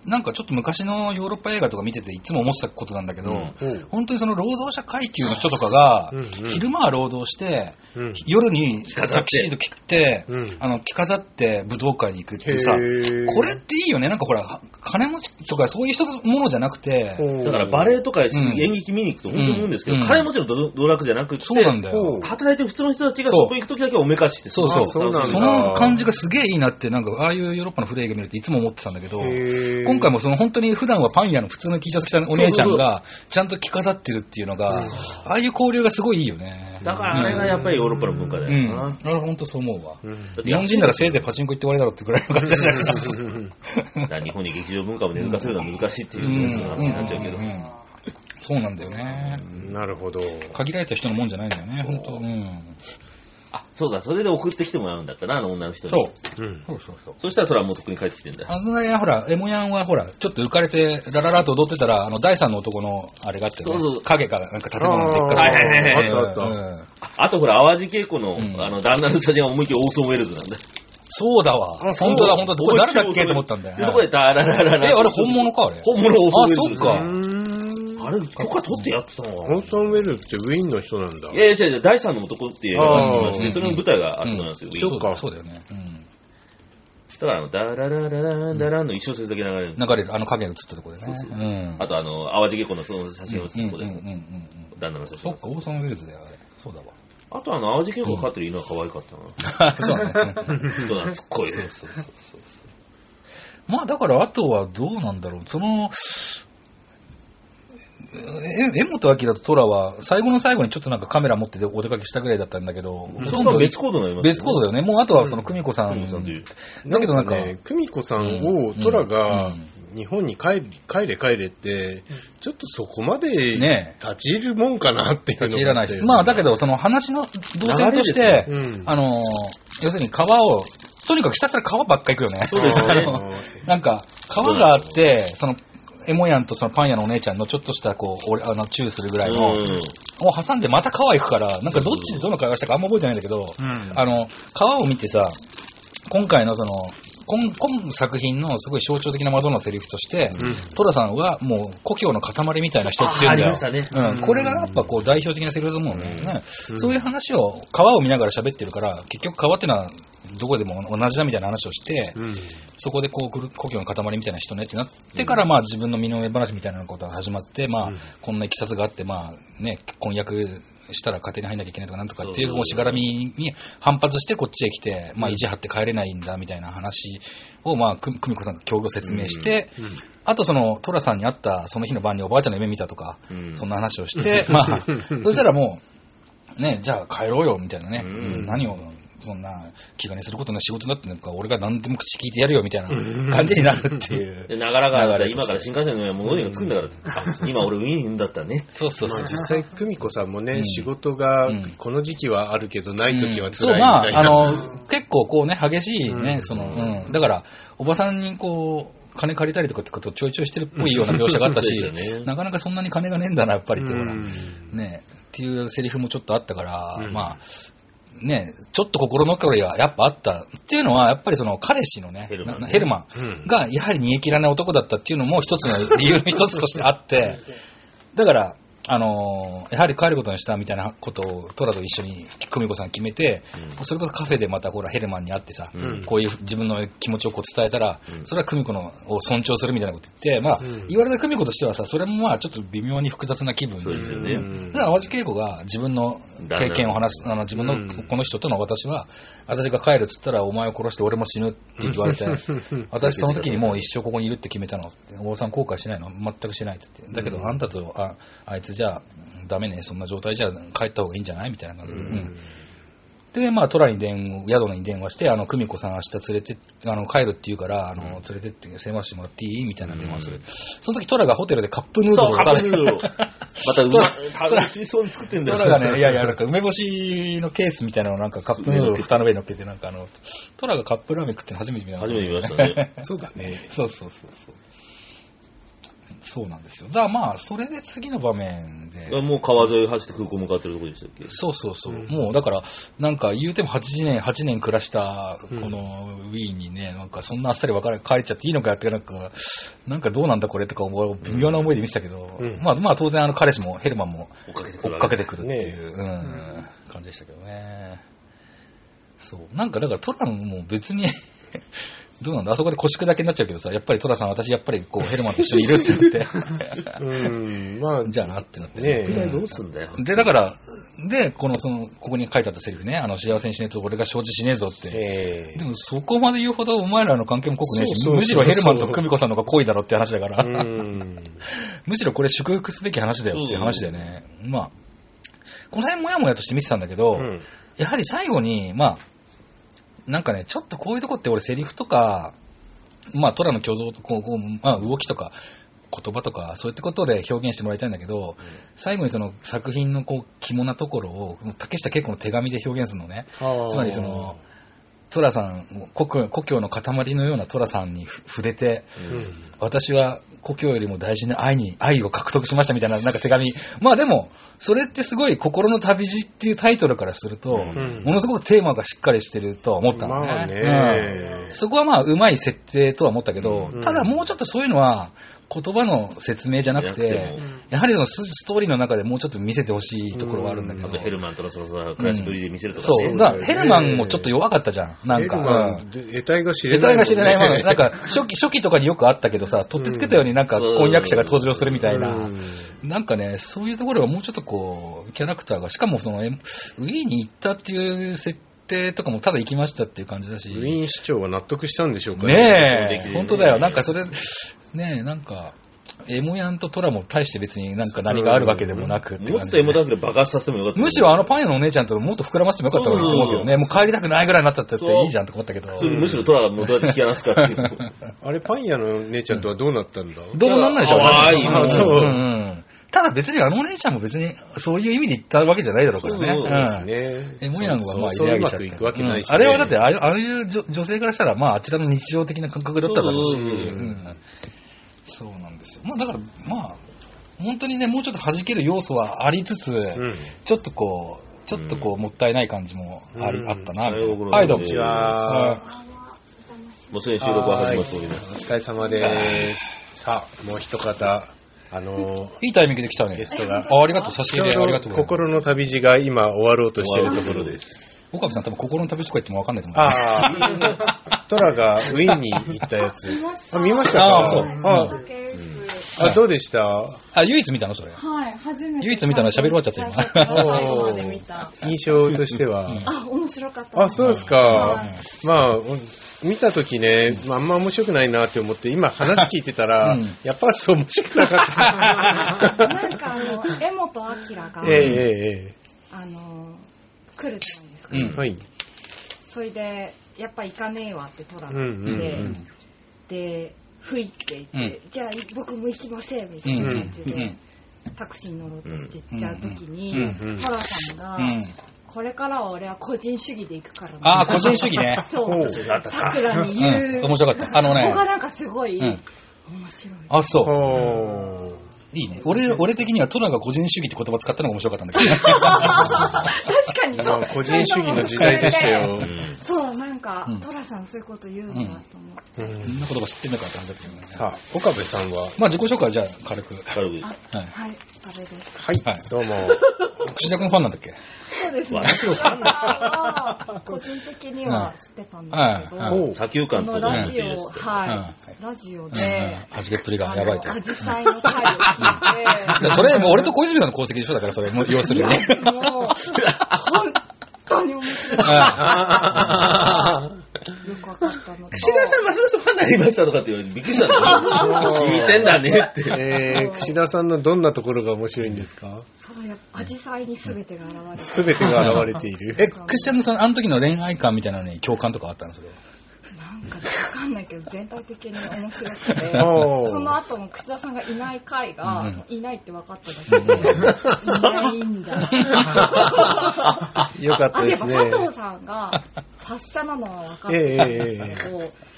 なんかちょっと昔のヨーロッパ映画とか見てていつも思ってたことなんだけど、うん、本当にその労働者階級の人とかが、うんうん、昼間は労働して、うん、夜にタキシード着て、うん、あの着飾って武道館に行くっていうさ、これっていいよね。なんかほら、金持ちとかそういう人のものじゃなくて、 だからバレエとか演劇見に行くと本当に思うんですけど、うん、金持ちの道楽じゃなくて、 そうなんだよ。 働いてる普通の人たちがそこ行くときだけおめかしして、 そうそうそう。その感じがすげえいいなって、なんかああいうヨーロッパの古い映画見るといつも思ってたんだけど、今回もその本当に普段はパン屋の普通の T シャツ着たお姉ちゃんがちゃんと着飾ってるっていうのが、ああいう交流がすごいいいよね。 だからあれがやっぱりヨーロッパの文化だよな。うん。 あれ本当そう思うわ。うん、日本人ならせいぜいパチンコ行って終わりだろうってぐらいの感じじゃないですか。 日本に劇場文化を根付かせるのは難しいっていう話になっちゃうけど。 そうなんだよね。 なるほど。 限られた人のもんじゃないんだよね、本当。うん。 あ、そうだ、それで送ってきてもらうんだったな、あの女の人に。 そう。うん。そうそうそう。 そしたらそれはもうとっくに帰ってきてんだよ。 あのね、ほら、エモヤンはほら、ちょっと浮かれて、ラララと踊ってたら、あの、第三の男の、あれがあってね、そうそう影がなんか建物のでっかい。 はいはいはいはい。 あったあった。 あとほら、淡路恵子の、あの、旦那の写真が思いっきりオーソンウェルズなんだよ。 そうだわ。本当だ、本当だ。これ誰だっけと思ったんだよ。 で、そこでダララララ。 え、あれ本物か、あれ。 本物オーソンウェルズ。 あ、そっか。 あれ、許可取ってやってたのオーソンウェルズってウィーンの人なんだ。 いやいや、違う違う、第三の男っていう映画がありまして、それの舞台があそこなんですよ、ウィーン。 そうか、そうだよね。うん。 だから、あの、ダラララランダランの一小節だけ流れるんですよ。 流れる、あの影が映ったところでね。そうそう。 あと、あの、淡路恵子のその写真を写すとこで、旦那の写真。 そっか、オーソンウェルズだよ、あれ。そうだわ。 あとあの、淡路恵子が飼ってる犬は可愛かったな。 そうね。 人懐っこい。 そうそうそうそう。まあだからあとはどうなんだろう。その、え、江本明と虎は最後の最後にちょっとなんかカメラ持ってお出かけしたぐらいだったんだけど、 ほとんど別行動になりますね。別行動だよね。もうあとはその久美子さん。久美子さんという。だけどなんか、 久美子さんを虎が日本に帰り、帰れ帰れって、ちょっとそこまで立ち入るもんかなっていうのが、ね。立ち入らないし。まあだけどその話の動線として、うん、あの、要するに川を、とにかくひたすら川ばっか行くよね。 そうですね。 なんか川があって、その、エモヤンとそのパン屋のお姉ちゃんのちょっとしたこう、俺、あの、チューするぐらいの、を挟んでまた川行くから、なんかどっちでどの会話したかあんま覚えてないんだけど、うん、あの、川を見てさ、今回のその、今, 今作品のすごい象徴的なマドンナのセリフとして、うん、トラさんはもう故郷の塊みたいな人っていうんだよ。 ねうん、これがやっぱこう代表的なセリフだもんね、うんねうん。そういう話を川を見ながら喋ってるから、結局川ってのはどこでも同じだみたいな話をして、うん、そこでこう故郷の塊みたいな人ねってなってから、まあ自分の身の上話みたいなことが始まって、まあこんな経緯があって、まあね、婚約したら家庭に入んなきゃいけないとかなんとかっていうもうしがらみに反発してこっちへ来て、まあ意地張って帰れないんだみたいな話を、まあ久美子さんが協業説明して、うんうん、あとその寅さんに会ったその日の晩におばあちゃんの夢見たとか、うん、そんな話をして、まあそしたらもうね、じゃあ帰ろうよみたいなね、うん、何をそんな気兼ねすることの仕事だってなんか俺が何でも口聞いてやるよみたいな感じになるっていう。 で、長良川で今から新幹線の上戻りが来るんだから、今俺ウィーンにいるんだったらね。 そうそうそう。 まあ、実際久美子さんもね、うん、仕事がこの時期はあるけどない時は辛いみたいな。 うん、そう、まあ、あの、結構こうね、激しいね、うん、その、うん。だから、おばさんにこう、金借りたりとかってことをちょいちょいしてるっぽいような描写があったし、ね、なかなかそんなに金がねえんだな、やっぱりっていうのは、ね、っていうセリフもちょっとあったから、うん、まあ、ね、ちょっと心残りはやっぱあったっていうのは、やっぱりその彼氏のね、ヘルマン、ヘルマンがやはり煮え切らない男だったっていうのも一つの理由の一つとしてあって、だから、あのー、やはり帰ることにしたみたいなことをトラと一緒に久美子さん決めて、うん、それこそカフェでまたほらヘルマンに会ってさ、うん、こういう自分の気持ちをこう伝えたら、うん、それは久美子のを尊重するみたいなこと言って、まあ、うん、言われた久美子としてはさ、それもまあちょっと微妙に複雑な気分ですよね。うん、だから淡路恵子が自分の経験を話す、あの自分のこの人との私は、私が帰るっつったらお前を殺して俺も死ぬって言われて、私その時にもう一生ここにいるって決めたの。大場さん後悔しないの？全くしないって言って。だけどあんたとああいつじゃあダメね、そんな状態じゃ帰った方がいいんじゃないみたいな感じで。うん、で、まあ、トラに電話、宿に電話して、あの、久美子さん明日連れて、あの、帰るって言うから、あの、連れてって世話してもらっていいみたいな電話する。その時トラがホテルでカップヌードルを食べてる。またうまい、食べしそうに作ってんだよ。 トラがね、いやいや、なんか梅干しのケースみたいなのをなんかカップヌードルを蓋の上に乗っけて、なんかあの、トラがカップラーメン食っての初めて見た。 初めて見ましたね。 そうだね。 そうそうそうそう。 そうなんですよ。だからまあ、それで次の場面で。 もう川沿い走って空港向かってるところでしたっけ？ そうそうそう。うん、もうだから、なんか言うてもはちねん、はちねん暮らした、このウィーンにね、なんかそんなあっさり分から帰っちゃっていいのかやって、なんか、なんかどうなんだこれとか微妙な思いで見てたけど、うん、まあまあ当然あの彼氏もヘルマンも追っかけてくるっていう、ね、うん、感じでしたけどね。そう。なんかだからトラも別に、どうなんだあそこで腰砕けになっちゃうけどさ、やっぱりトラさん、私やっぱりこうヘルマンと一緒にいるって言って。うん、まあ、じゃあなってなってね。 ねどうすんだよ。 で、だから、で、この、その、ここに書いてあったセリフね、あの、幸せにしねえと俺が承知しねえぞって。でもそこまで言うほどお前らの関係も濃くねえし、そうそうそうそう、むしろヘルマンと久美子さんの方が濃いだろって話だから。うんむしろこれ祝福すべき話だよっていう話でね。まあ、この辺もやもやとして見てたんだけど、うん、やはり最後に、まあ、なんかね、ちょっとこういうとこって俺セリフとか、まあトラの挙動とこう、こうまあ、動きとか言葉とかそういったことで表現してもらいたいんだけど、うん、最後にその作品のこう肝なところを竹下恵子の手紙で表現するのね。つまりそのトラさん、故郷、故郷の塊のようなトラさんに触れて、うん、私は故郷よりも大事な愛に、愛を獲得しましたみたいな、なんか手紙。まあでも、それってすごい心の旅路っていうタイトルからすると、うん、ものすごくテーマがしっかりしてるとは思ったのね。まあねうん、そこはまあ、うまい設定とは思ったけど、うん、ただもうちょっとそういうのは、言葉の説明じゃなくて、やはりそのストーリーの中でもうちょっと見せてほしいところはあるんだけど。 あとヘルマンとのその暮らしぶりで見せるとか、 ねうん、そう。だからヘルマンもちょっと弱かったじゃん。なんか。 うん、得体が知れない、ね。 得体が知れない。まあ、なんか初期、初期とかによくあったけどさ、取ってつけたようになんか婚約者が登場するみたいな。なんかね、そういうところがもうちょっとこう、キャラクターが、しかもその、ウィーンに行ったっていう設定とかもただ行きましたっていう感じだし。 ウィーン市長は納得したんでしょうかね。 ねえ、本当だよ。なんかそれ、ねえ、なんか、エモヤンとトラも大して別になんか何があるわけでもなくって、ね、 もうちょっとエモだけで爆発させてもよかった、ね、 むしろあのパン屋のお姉ちゃんともっと膨らませてもよかったかなと思うけどね。もう帰りたくないぐらいになっちゃってっていいじゃんと思ったけど。 むしろトラがもうどうやって引き離すかっていう。 あれパン屋の姉ちゃんとはどうなったんだ、 どうもなんないでしょうね。 ああ、いいな。 そう。うんうんただ別にあのお姉ちゃんも別にそういう意味で言ったわけじゃないだろうからね。 そうですね。 エモヤンはまあそううまくいくわけないし、ねうん、あれはだってああいう女性からしたらまああちらの日常的な感覚だっただろうし。うん、そうなんですよ。まあだからまあ本当にねもうちょっと弾ける要素はありつつ、うん、ちょっとこうちょっとこうもったいない感じもあり、うん、あったなみたいな。はいどうも。こんにちは。 もうすでに収録は始まっております。 お疲れ様です。さあもう一方。あのー、 いいタイミングで来たね。 ゲストが。 あ、ありがとう。差し入れありがとう。 心の旅路が今終わろうとしているところです。 岡部さん多分心の旅路とか言っても分かんないと思う。 ああ。トラがウィーンに行ったやつ。あ、見ましたか？あ、そう。あ、あ、どうでした？ あ、唯一見たのそれ。 はい、初めて。 唯一見たのは喋り終わっちゃった今。最後まで見た。印象としては。 あ、面白かった。 あ、そうですか。まあ、見たときね、まあ、あんま面白くないなって思って、今話聞いてたら、うん、やっぱりそう面白くなかった。 なんかあの、柄本明が、 えー、えー、あの、来るじゃないですか。 うん、はい。 それで、やっぱ行かねえわってトラが言って、うんうんうん、で、吹いていて、うん、じゃあ僕も行きませんみたいな感じで、うんうん、タクシーに乗ろうとして行っちゃうときに、うんうん、トラさんが、うんこれからは俺は個人主義で行くからね。 ああ、個人主義ね。 そう。桜に言う、 うん。面白かった。あのね。 そこがなんかすごい、うん、面白い。 あ、そう。いいね。俺、俺的にはトラが個人主義って言葉使ったのが面白かったんだけど。 確かにそう。 個人主義の時代でしたよ。 そう、なんか、うん、トラさんそういうこと言うんだと思って。 うん。そんな言葉知ってんのかって話だったけどね。 さあ、岡部さんはまあ自己紹介はじゃあ軽く。 軽く。 はい。はい、岡部です。 はい。はい、どうも。 串田君ファンなんだっけ？ そうですね。個人的には知ってたんですけど、 砂丘館とラジオ、はい、ラジオで、 弾けっぷりがやばいと。 アジサイの回を聞いて、 それもう俺と小泉さんの功績でしょだからそれ、要するに。 もう、本当に面白い。よくわかったのと。 串田さん、ますますファンになりましたとかって言われてびっくりしたんだよ。聞いてんだねって。 えー、串田さんのどんなところが面白いんですか？ そうや、アジサイに全てが現れてすべてが現れている。 え、串田のその、あの時の恋愛観みたいなのに共感とかあったのそれは？ なんかわかんないけど全体的に面白くてその後も串田さんがいない回が、うん、いないって分かっただけで、うん、いないんだよかったですね。 あ、でも佐藤さんが達者なのは分かってたんですけど、えー、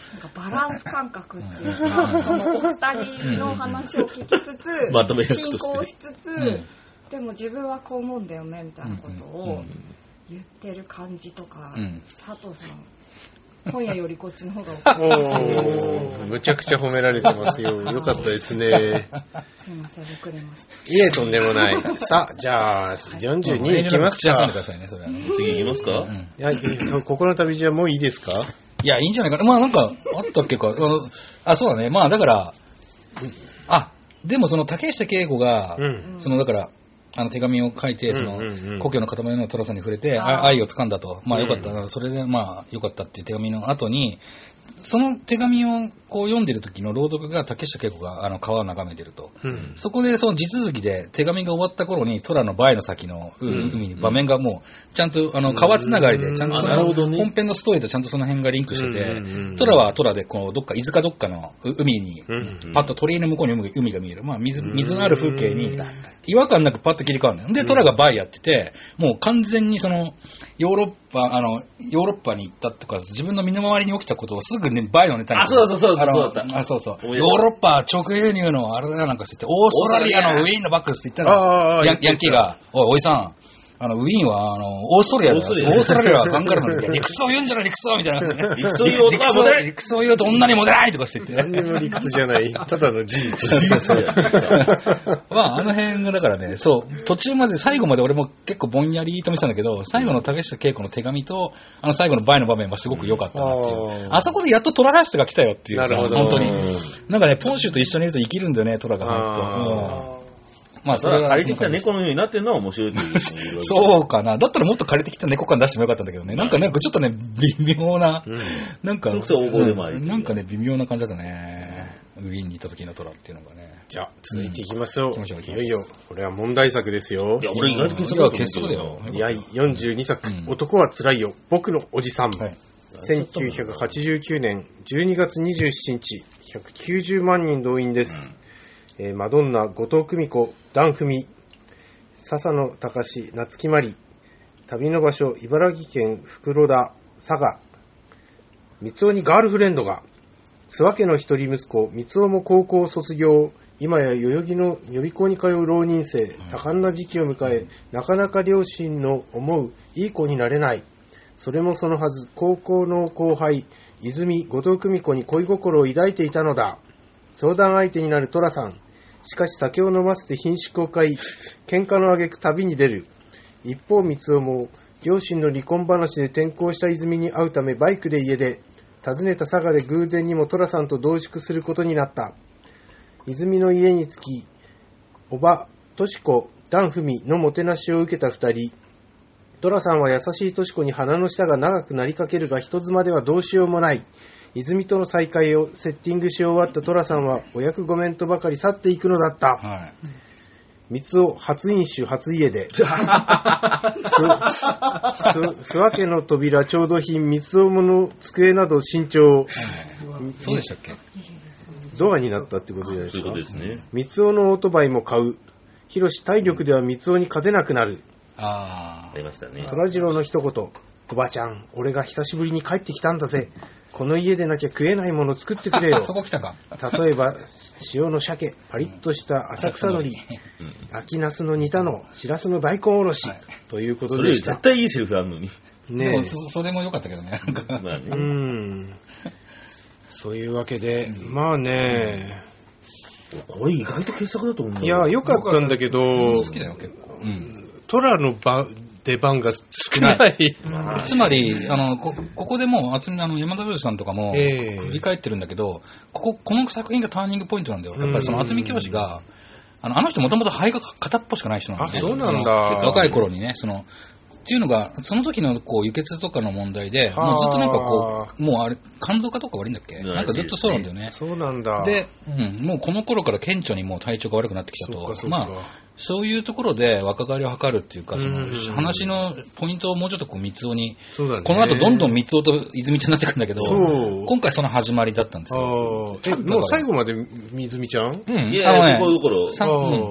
なんかバランス感覚っていうか、そのお二人の話を聞きつつ、 まとめ役として進行しつつ、うん、でも自分はこう思うんだよねみたいなことを言ってる感じとか、うん、佐藤さん今夜よりこっちの方がおむちゃくちゃ褒められてますよ。よかったですね。 すいません、遅れました。 いえ、とんでもない。さあ、じゃあ、よんじゅうにいきますか。 次いきますか、うん、いや、ここの旅路はもういいですか？ いや、いいんじゃないかな。まあなんか、あったっけか。あの、あ、そうだね。まあだから、あ、でもその竹下景子が、うん、そのだから、あの手紙を書いて、その、故郷の塊の寅さんに触れて、愛を掴んだと。まあよかった。うん、それでまあよかったっていう手紙の後に、その手紙をこう読んでる時の朗読が竹下景子があの川を眺めてると、うん、そこでその地続きで手紙が終わった頃に虎のバイの先の海に場面がもうちゃんとあの川つながりでちゃんとその本編のストーリーとちゃんとその辺がリンクしてて、虎は虎でこうどっか伊豆かどっかの海にパッと鳥居の向こうに海が見える、まあ、水, 水のある風景に違和感なくパッと切り替わるんだよ。で虎がバイやっててもう完全にそのヨーロッパあのヨーロッパに行ったとか自分の身の回りに起きたことをすぐねバイのネタにあそうそうそうそうだあそうそうヨーロッパ直輸入のあれだなんかしてオーストラリアのウィーンのバッグって言ったらヤンキーがおいおいさんあのウィーンはあのオーストラリアだよ。オーストラリアは考えるのに理屈を言うんじゃない理屈をみたいな。 理屈を言う男はモテない。 理屈を言うと女にモテないとかして言って。 何にも理屈じゃない。ただの事実。 そうそうまああの辺がだからね、そう途中まで最後まで俺も結構ぼんやりと見てたんだけど、最後の竹下景子の手紙とあの最後のバイの場面はすごく良かったなっていう。あそこでやっとトラらしさが来たよっていうさ、本当になんかねポンシュと一緒にいると生きるんだよねトラが本当。 まあそれは借りてきた猫のようになってるのは面白いという。 そうかな。だったらもっと借りてきた猫感出してもよかったんだけどね。なんかね、ちょっとね、微妙な、うん、なんか、 そう黄金でもあり、うん、 なんかね、微妙な感じだったね。ウィーンに行った時の虎っていうのがね。 じゃあ、続いていきましょう。うん、いよいよ、これは問題作ですよ。 いや、俺意外と傑作だよ。 いや、よんじゅうにさく、うん、男はつらいよ、僕のおじさん。はい、せんきゅうひゃくはちじゅうきゅうねんじゅうにがつにじゅうしちにち、ひゃくきゅうじゅうまんにん動員です。うんえー、マドンナ、後藤久美子、ダンフミ、笹野隆、夏木マリ、旅の場所、茨城県袋田、佐賀、三尾にガールフレンドが、諏訪家の一人息子、三尾も高校卒業、今や代々木の予備校に通う浪人生、多感な時期を迎え、なかなか両親の思ういい子になれない。それもそのはず、高校の後輩、泉、後藤久美子に恋心を抱いていたのだ。相談相手になる寅さん。しかし酒を飲ませて顰蹙を買い、喧嘩の挙句旅に出る。一方、三尾も、両親の離婚話で転校した泉に会うためバイクで家出、訪ねた佐賀で偶然にも寅さんと同宿することになった。泉の家に着き、おば、とし子、段文のもてなしを受けた二人。寅さんは優しいとし子に鼻の下が長くなりかけるが人妻ではどうしようもない。泉との再会をセッティングし終わった寅さんはお役御免とばかり去っていくのだった。はい、三尾初飲酒初家出。諏訪家の扉調度品三尾もの机など新調。 そうでしたっけ？ ドアになったってことじゃないですか。 そういうことですね。 三尾のオートバイも買う。広し体力では三尾に勝てなくなる。 ああ。ありましたね。 虎次郎の一言。おばちゃん、俺が久しぶりに帰ってきたんだぜ。この家でなきゃ食えないもの作ってくれよ。 そこ来たか。 例えば、塩の鮭、パリッとした浅草海苔、秋ナスの煮たの、しらすの大根おろし、はい、ということでした。 それ絶対いいセリフあるのに。 ねえ。そ, それも良かったけどね。 まあね。うん。そういうわけで、うん、まあね、 これ意外と傑作だと思うんだよ。 いや、良かったんだけど、 好きだよ、結構。うん。 トラの場、出番が少ない。 つまり、あの、こ、ここでもう、あつみ、あの、山田洋次さんとかも、振り返ってるんだけど、ここ、この作品がターニングポイントなんだよ。やっぱりその、渥美教師が、あの、あの人もともと肺が片っぽしかない人なんだよね。 あ、そうなんだ。 若い頃にね、その、っていうのが、その時のこう輸血とかの問題で、もうずっとなんかこう、もうあれ、肝臓かどうか悪いんだっけ？なんかずっとそうなんだよね。 そうなんだ。 で、うん、もうこの頃から顕著にもう体調が悪くなってきたと。そうかそうか。まあ、そういうところで若返りを図るっていうか、その話のポイントをもうちょっとこう三尾に、そうだね、この後どんどん三尾と泉ちゃんになってくるんだけど、今回その始まりだったんですよ。 え、もう最後まで泉ちゃん？ うん。 いやいや、ところどころ。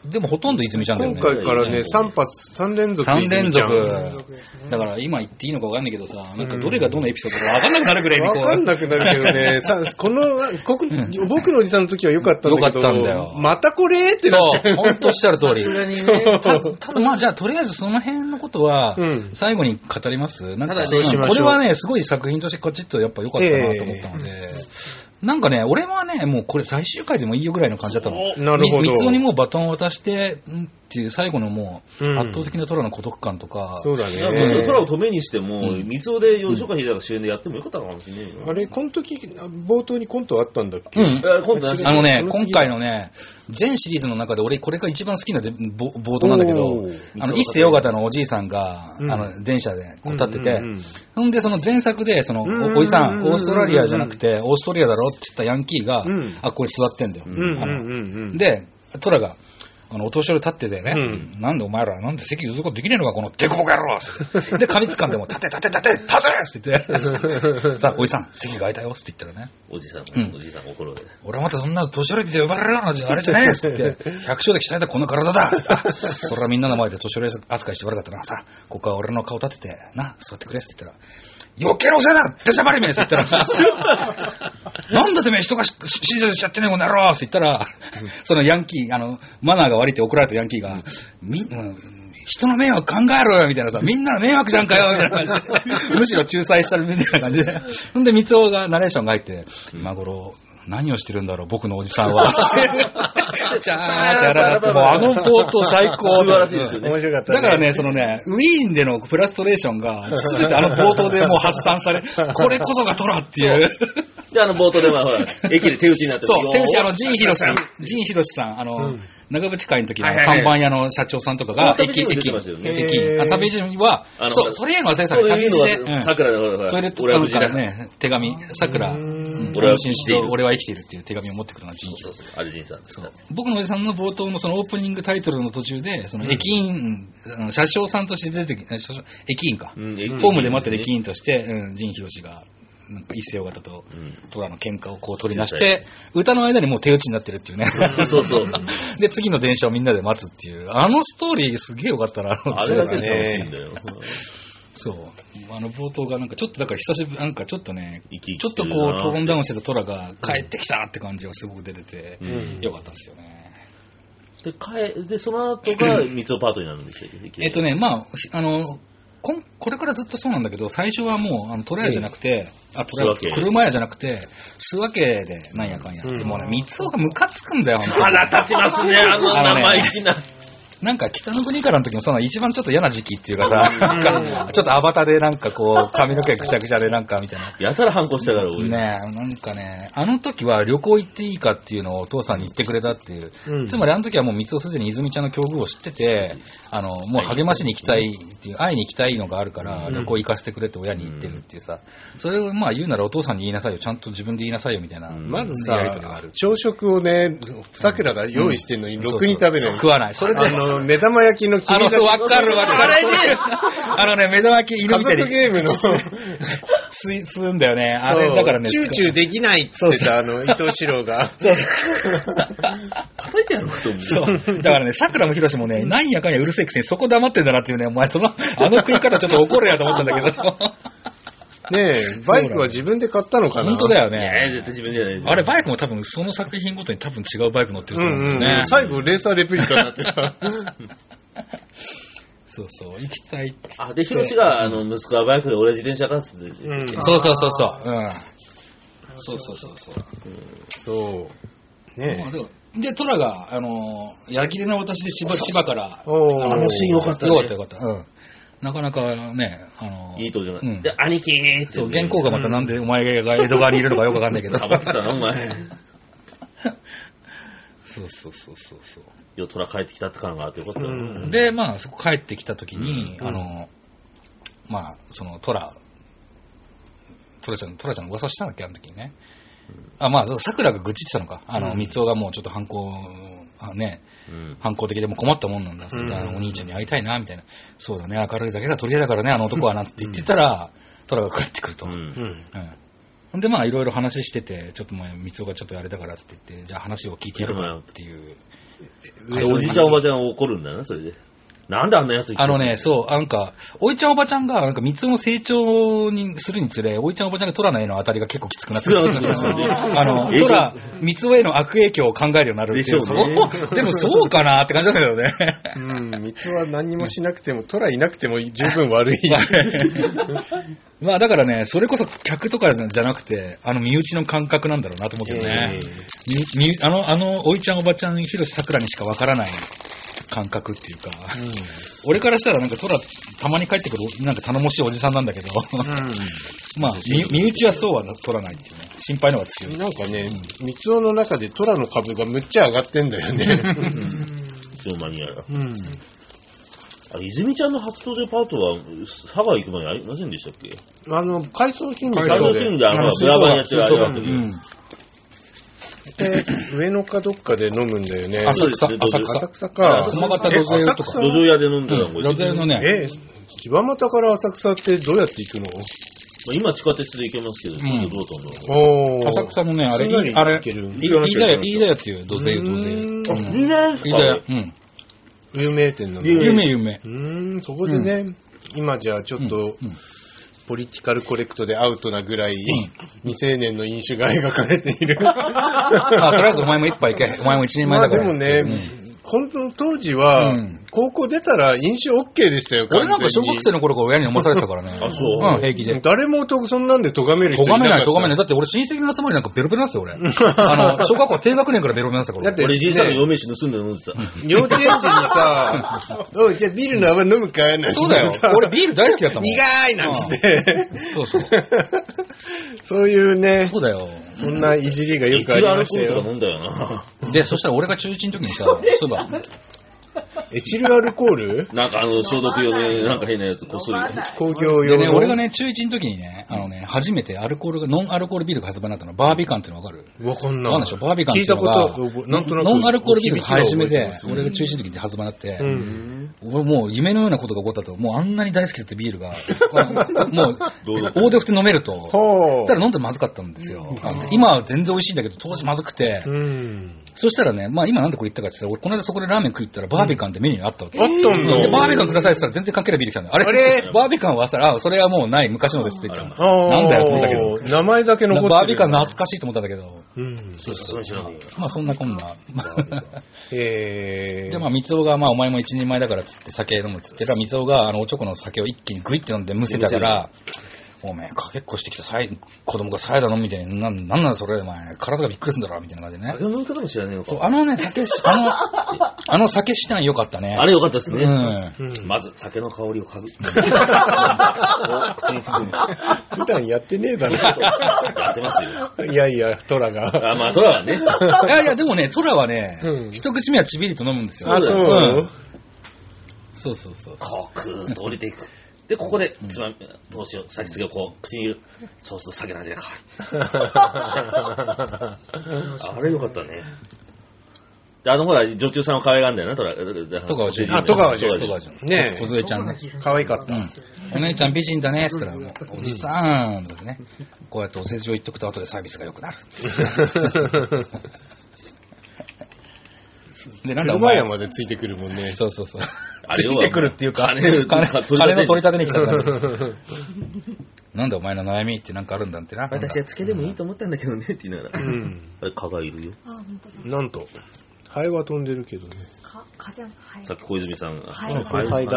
でもほとんど泉ちゃんだよね。 今回からね、さん発、さん連続泉ちゃん。 さん連続。だから今言っていいのか分かんないけどさ、なんかどれがどのエピソードか分かんなくなるぐらいにこう。 分かんなくなるけどね、さこのここ、僕のおじさんの時は良かったんだけど、 良かったんだよ。 またこれってなっちゃう。 そう、ほんとおっしゃる通り。 さすがにね。 たただまあじゃあとりあえずその辺のことは最後に語ります。なんかこれはね、すごい作品としてカチッとやっぱ良かったなと思ったので。なんかね、俺はね、もうこれ最終回でもいいよぐらいの感じだったの。 なるほど。 三つ男にもうバトンを渡して、んっていう最後のもう、圧倒的なトラの孤独感とか。 そうだね。 トラを止めにしても、三つ男で吉岡秀隆主演でやってもよかったのかもしれないよ。 あれ、この時、冒頭にコントあったんだっけ？ うん。あのね、今回のね、全シリーズの中で俺これが一番好きな冒頭なんだけど、あの、一世尾形のおじいさんが、あの、電車でこう立ってて、ほんでその前作で、その、おじさん、オーストラリアじゃなくて、オーストリアだろって言ったヤンキーが、あ、これ座ってんだよ。で、トラが、あの、お年寄り立っててね、うん、なんでお前ら、なんで席譲ることできねえのか、このデコボコ野郎で、髪掴んでも、立て立て立て立てって言って、さあ、おじさん、席が空いたよって言ったらね。 おじさん、うん、おじさん怒るで。 俺はまたそんな年寄りって呼ばれるようなあれじゃねえっつって、百姓で鍛えたこの体だそれはみんなの前で年寄り扱いして悪かったな。さあ、ここは俺の顔立てて、な、座ってくれって言ったら、余計なお世話だ出しゃばりめって言ったら、なんだてめえ人が指示しちゃってねえこの野郎って言ったら、そのヤンキー、あの、マナーが悪いって怒られたヤンキーが、み、うん、人の迷惑考えろよみたいなさ、みんなの迷惑じゃんかよみたいな感じで、むしろ仲裁したみたいな感じで、ほんで、三尾がナレーションが入って、今頃、何をしてるんだろう、僕のおじさんは。チャーチャラだって、もうあの冒頭最高。 素晴らしいですよね。 面白かったね。 だからね、そのね、ウィーンでのフラストレーションが、すべてあの冒頭でもう発散され、これこそがトラっていう。 で、あの冒頭でまあほら、駅で手打ちになってそう、手打ち、あの、陣広さん、陣広さん、あの、うん、長渕会の時の看板屋の社長さんとかが、駅、駅、駅、あ、旅路は、そう、それへの忘れたら旅路で、 桜で、 トイレットからね、手紙、桜、俺は生きている。俺は生きているっていう手紙を持ってくるのが陣広。 あれ陣さん。 そう。僕のおじさんの冒頭のそのオープニングタイトルの途中で、その駅員、車掌さんとして出てきて、駅員か。ホームで待ってる駅員として、陣広が、なんか一世尾形とトラの喧嘩をこう取り出して、歌の間にもう手打ちになってるっていうね。 そうそう。 で、次の電車をみんなで待つっていう。あのストーリーすげえよかったな。 あれだけ楽しいんだよ。 そう。あの冒頭がなんかちょっとだから久しぶり、なんかちょっとね、ちょっとこうトーンダウンしてたトラが帰ってきたって感じがすごく出てて、よかったですよね。 で、帰で、その後が三つ男パートになるんですよ。 えっとね、まあ、あの、こ, これからずっとそうなんだけど、最初はもう、あの、トラヤじゃなくて、うん、あ、トラヤ、車屋じゃなくて、諏訪家でなんやかんやって、うん、もうね、三つ男がムカつくんだよ、本当に。 腹立ちますね、あの生意気な。 なんか北の国からの時もその一番ちょっと嫌な時期っていうかさ、なんかちょっとアバタでなんかこう髪の毛ぐしゃぐしゃでなんかみたいな。 やたら反抗したから俺。 ねえ、なんかね、あの時は旅行行っていいかっていうのをお父さんに言ってくれたっていう。うん、つまりあの時はもう三尾すでに泉ちゃんの境遇を知ってて、あの、もう励ましに行きたいっていう、会いに行きたいのがあるから旅行行かせてくれって親に言ってるっていうさ、それをまあ言うならお父さんに言いなさいよ、ちゃんと自分で言いなさいよみたいな。 まずさ、朝食をね、桜が用意してんのにろくに食べない。 食わない。それで、 あの、目玉焼きのあの、そう、わかるわかる。あれね、あのね、目玉焼き犬みたいに。 家族ゲームの。 吸い、吸うんだよね。あれ、だからね。 チューチューできないって言ってた、あの、伊藤四郎が。 そうそう。 叩いてやろうと思う。 そう。だからね、桜もひろしもね、なんやかんやうるせえくせにそこ黙ってんだなっていうね、お前、その、あの食い方ちょっと怒るやと思ったんだけど。 ねえ、バイクは自分で買ったのかな。 本当だよね。 絶対自分でやない。 あれ、バイクも多分、その作品ごとに多分違うバイク乗ってると思うんだよね。うんうん、 最後、レーサーレプリカになってた。 そうそう、行きたいっつって。 あ、で、ヒロシが、あの、息子はバイクで俺自転車かっつって。 うん、そうそうそうそう。うん。そうそうそうそう。 うん、そう。ねえ。で、トラが、あの、矢切の私で千葉、千葉から。あのシーンよかったね。 よかったよかった。うん。なかなかね、あの、 いい登場じゃない。うん、で、兄貴ーって。 そう、原稿がまたなんでお前が江戸川にいるのかよくわかんないけど。 サボってたな、お前。 そうそうそうそうそう。 よ、トラ帰ってきたって感があってよかったよ、うん。 で、まあ、そこ帰ってきたときに、うん、あの、まあ、そのトラ、トラちゃん、トラちゃんの噂したんだっけ、あの時にね。うん、あ、まあ、桜が愚痴ってたのか。あの、三尾がもうちょっと反抗、ね、うん、反抗的でも困ったもんなんだっつって、うん、あのお兄ちゃんに会いたいなみたいな、そうだね、明るいだけが取り柄だからね、あの男はなんて言ってたら、うん、トラが帰ってくると。うんうん、で、まあいろいろ話してて、ちょっともう三尾がちょっとあれだからって言って、じゃあ話を聞いてやるかっていう。 おじいちゃんおばちゃん怒るんだな、それで。なんであんなやつあのね、そう、なんか、おいちゃんおばちゃんが、なんか、三つの成長にするにつれ、おいちゃんおばちゃんがトラの絵の当たりが結構きつくなってくる。あの、トラ、三つへの悪影響を考えるようになるっていう。そう、でもそうかなって感じだけどね。 うん、三つは何にもしなくても、トラいなくても十分悪い。 まあだからね、それこそ客とかじゃなくて、あの身内の感覚なんだろうなと思ってね。あの、あの、おいちゃんおばちゃん、広瀬さくらにしかわからない感覚っていうか、うん、俺からしたらなんかトラたまに帰ってくるなんか頼もしいおじさんなんだけど、うん、まあ身内はそうは取らないっていうね、心配の方が強い。 なんかね、三つの中でトラの株がむっちゃ上がってんだよね。 そうマニアが。うん。あ、泉ちゃんの初登場パートは佐賀行く前にありませんでしたっけ？ あの回想シーンで回想シーンであのブラバンやってるあれがあったけど。 で、上野かどっかで飲むんだよね。 浅草、浅草。 浅草か。 駒形土蔵屋とか。 土蔵屋で飲んでたの、 土蔵屋のね。 え、柴又から浅草ってどうやって行くの？ 今地下鉄で行けますけど、ちょっとどうと思う。浅草のね、あれ、あれ、飯田屋、飯田屋っていう土蔵屋、土蔵屋。飯田屋。うん。 有名店なの？ 有名、有名。 うん、そこでね、今じゃあちょっと、ポリティカルコレクトでアウトなぐらい、未成年の飲酒が描かれている。 まあ、とりあえずお前も一杯いけ。お前も一人前だから。 まあでもね、本当当時は、高校出たら飲酒 OK でしたよ、 俺なんか小学生の頃から親に飲まされてたからね。 あ、そう。 うん、平気で。 誰もそんなんで咎める人いなかった。 咎めない、咎めない。だって俺親戚の集まりなんかベロベロなんですよ、俺。あの、小学校低学年からベロベロなんですよ、 だって俺じいさんの嫁飯盗んで飲んでた。 幼稚園児にさ、おい、じゃあビールの泡飲むかなんて。 そうだよ。俺ビール大好きだったもん。 苦いなんつって。そうそう。そういうね。 そうだよ。 そんないじりがよくありましたよ。 飲んだよな。 で、そしたら俺が中いちの時にさ、そういえば、 エチルアルコールなんかあの、消毒用で、なんか変なやつ、こっそり。 工業用でね、俺がね、中いちの時にね、あのね、初めてアルコールが、ノンアルコールビールが発売になったの、バービカンってのわかる？ わかんない。 わかんないでしょ？バービカンっていうのが、なんとなくノンアルコールビールが初めで、俺が中いちの時に発売になって、俺もう夢のようなことが起こったと、もうあんなに大好きだったビールが、もう、大手振って飲めると、ただ飲んでまずかったんですよ。今は全然美味しいんだけど、当時まずくて、そしたらね、まあ今なんでこれ言ったかって言ったら、俺この間そこでラーメン食いったらバービカンってメニューにあったわけ。 あったんだ。 で、バービカンくださいって言ったら全然関係ないビール来たんだよ。あれ、あれバービカンはさ、あ、それはもうない、昔のですって言ったんだ。なんだよと思ったけど。 名前だけ残ってる。 バービカン懐かしいと思ったんだけど。 うん。 そうそうそう。 まあそんなこんな。 へで、まあ、三尾が、まあ、お前も一人前だからっつって酒飲むっつってたら、三尾が、あの、おちょこの酒を一気にグイって飲んでむせたから、お前、かけっこしてきたサイ子供がサイダー飲むみたいな、なん、なんなんそれ、お前、体がびっくりするんだろ、みたいな感じでね。 酒の飲み方も知らねえのか。 そう、あのね、酒、あの、あの酒シタン良かったね。 あれ良かったですね。 うん。 まず、酒の香りを嗅ぐ。 口に含む。普段やってねえだろ。 やってますよ。 いやいや、トラが。 あ、まあ、トラはね。 いやいや、でもね、トラはね、うん、一口目はちびりと飲むんですよ。 あ、そう。うん、 そうそうそう。 こう、クーッと降りていく。で、ここで、つまみ、どうしよう、先付けをこう、口に入れる。そうすると酒の味が変わる。あれよかったね。で、あの、ほら、女中さんを可愛がるんだよな、トラ。 戸川純。 あ、戸川純。 戸川純。 ねえ。 小杖ちゃんね。 可愛かった。 お姉ちゃん美人だね、って言ったら、おじさん、とかね。こうやってお世辞を言っとくと後でサービスが良くなる。 で、なんだお前車屋までついてくるもんね。 そうそうそう。 ついてくるっていうか、 金の取り立てに来たんだ。なんだお前の悩みってなんかあるんだってな。 私はつけでもいいと思ったんだけどね、って言いながら。うん。あれ、蚊がいるよ。 あ、本当だ。なんと、ハエは飛んでるけどね。 蚊、蚊じゃん、ハエ。 さっき小泉さんが。 ハエ。 ハエだ。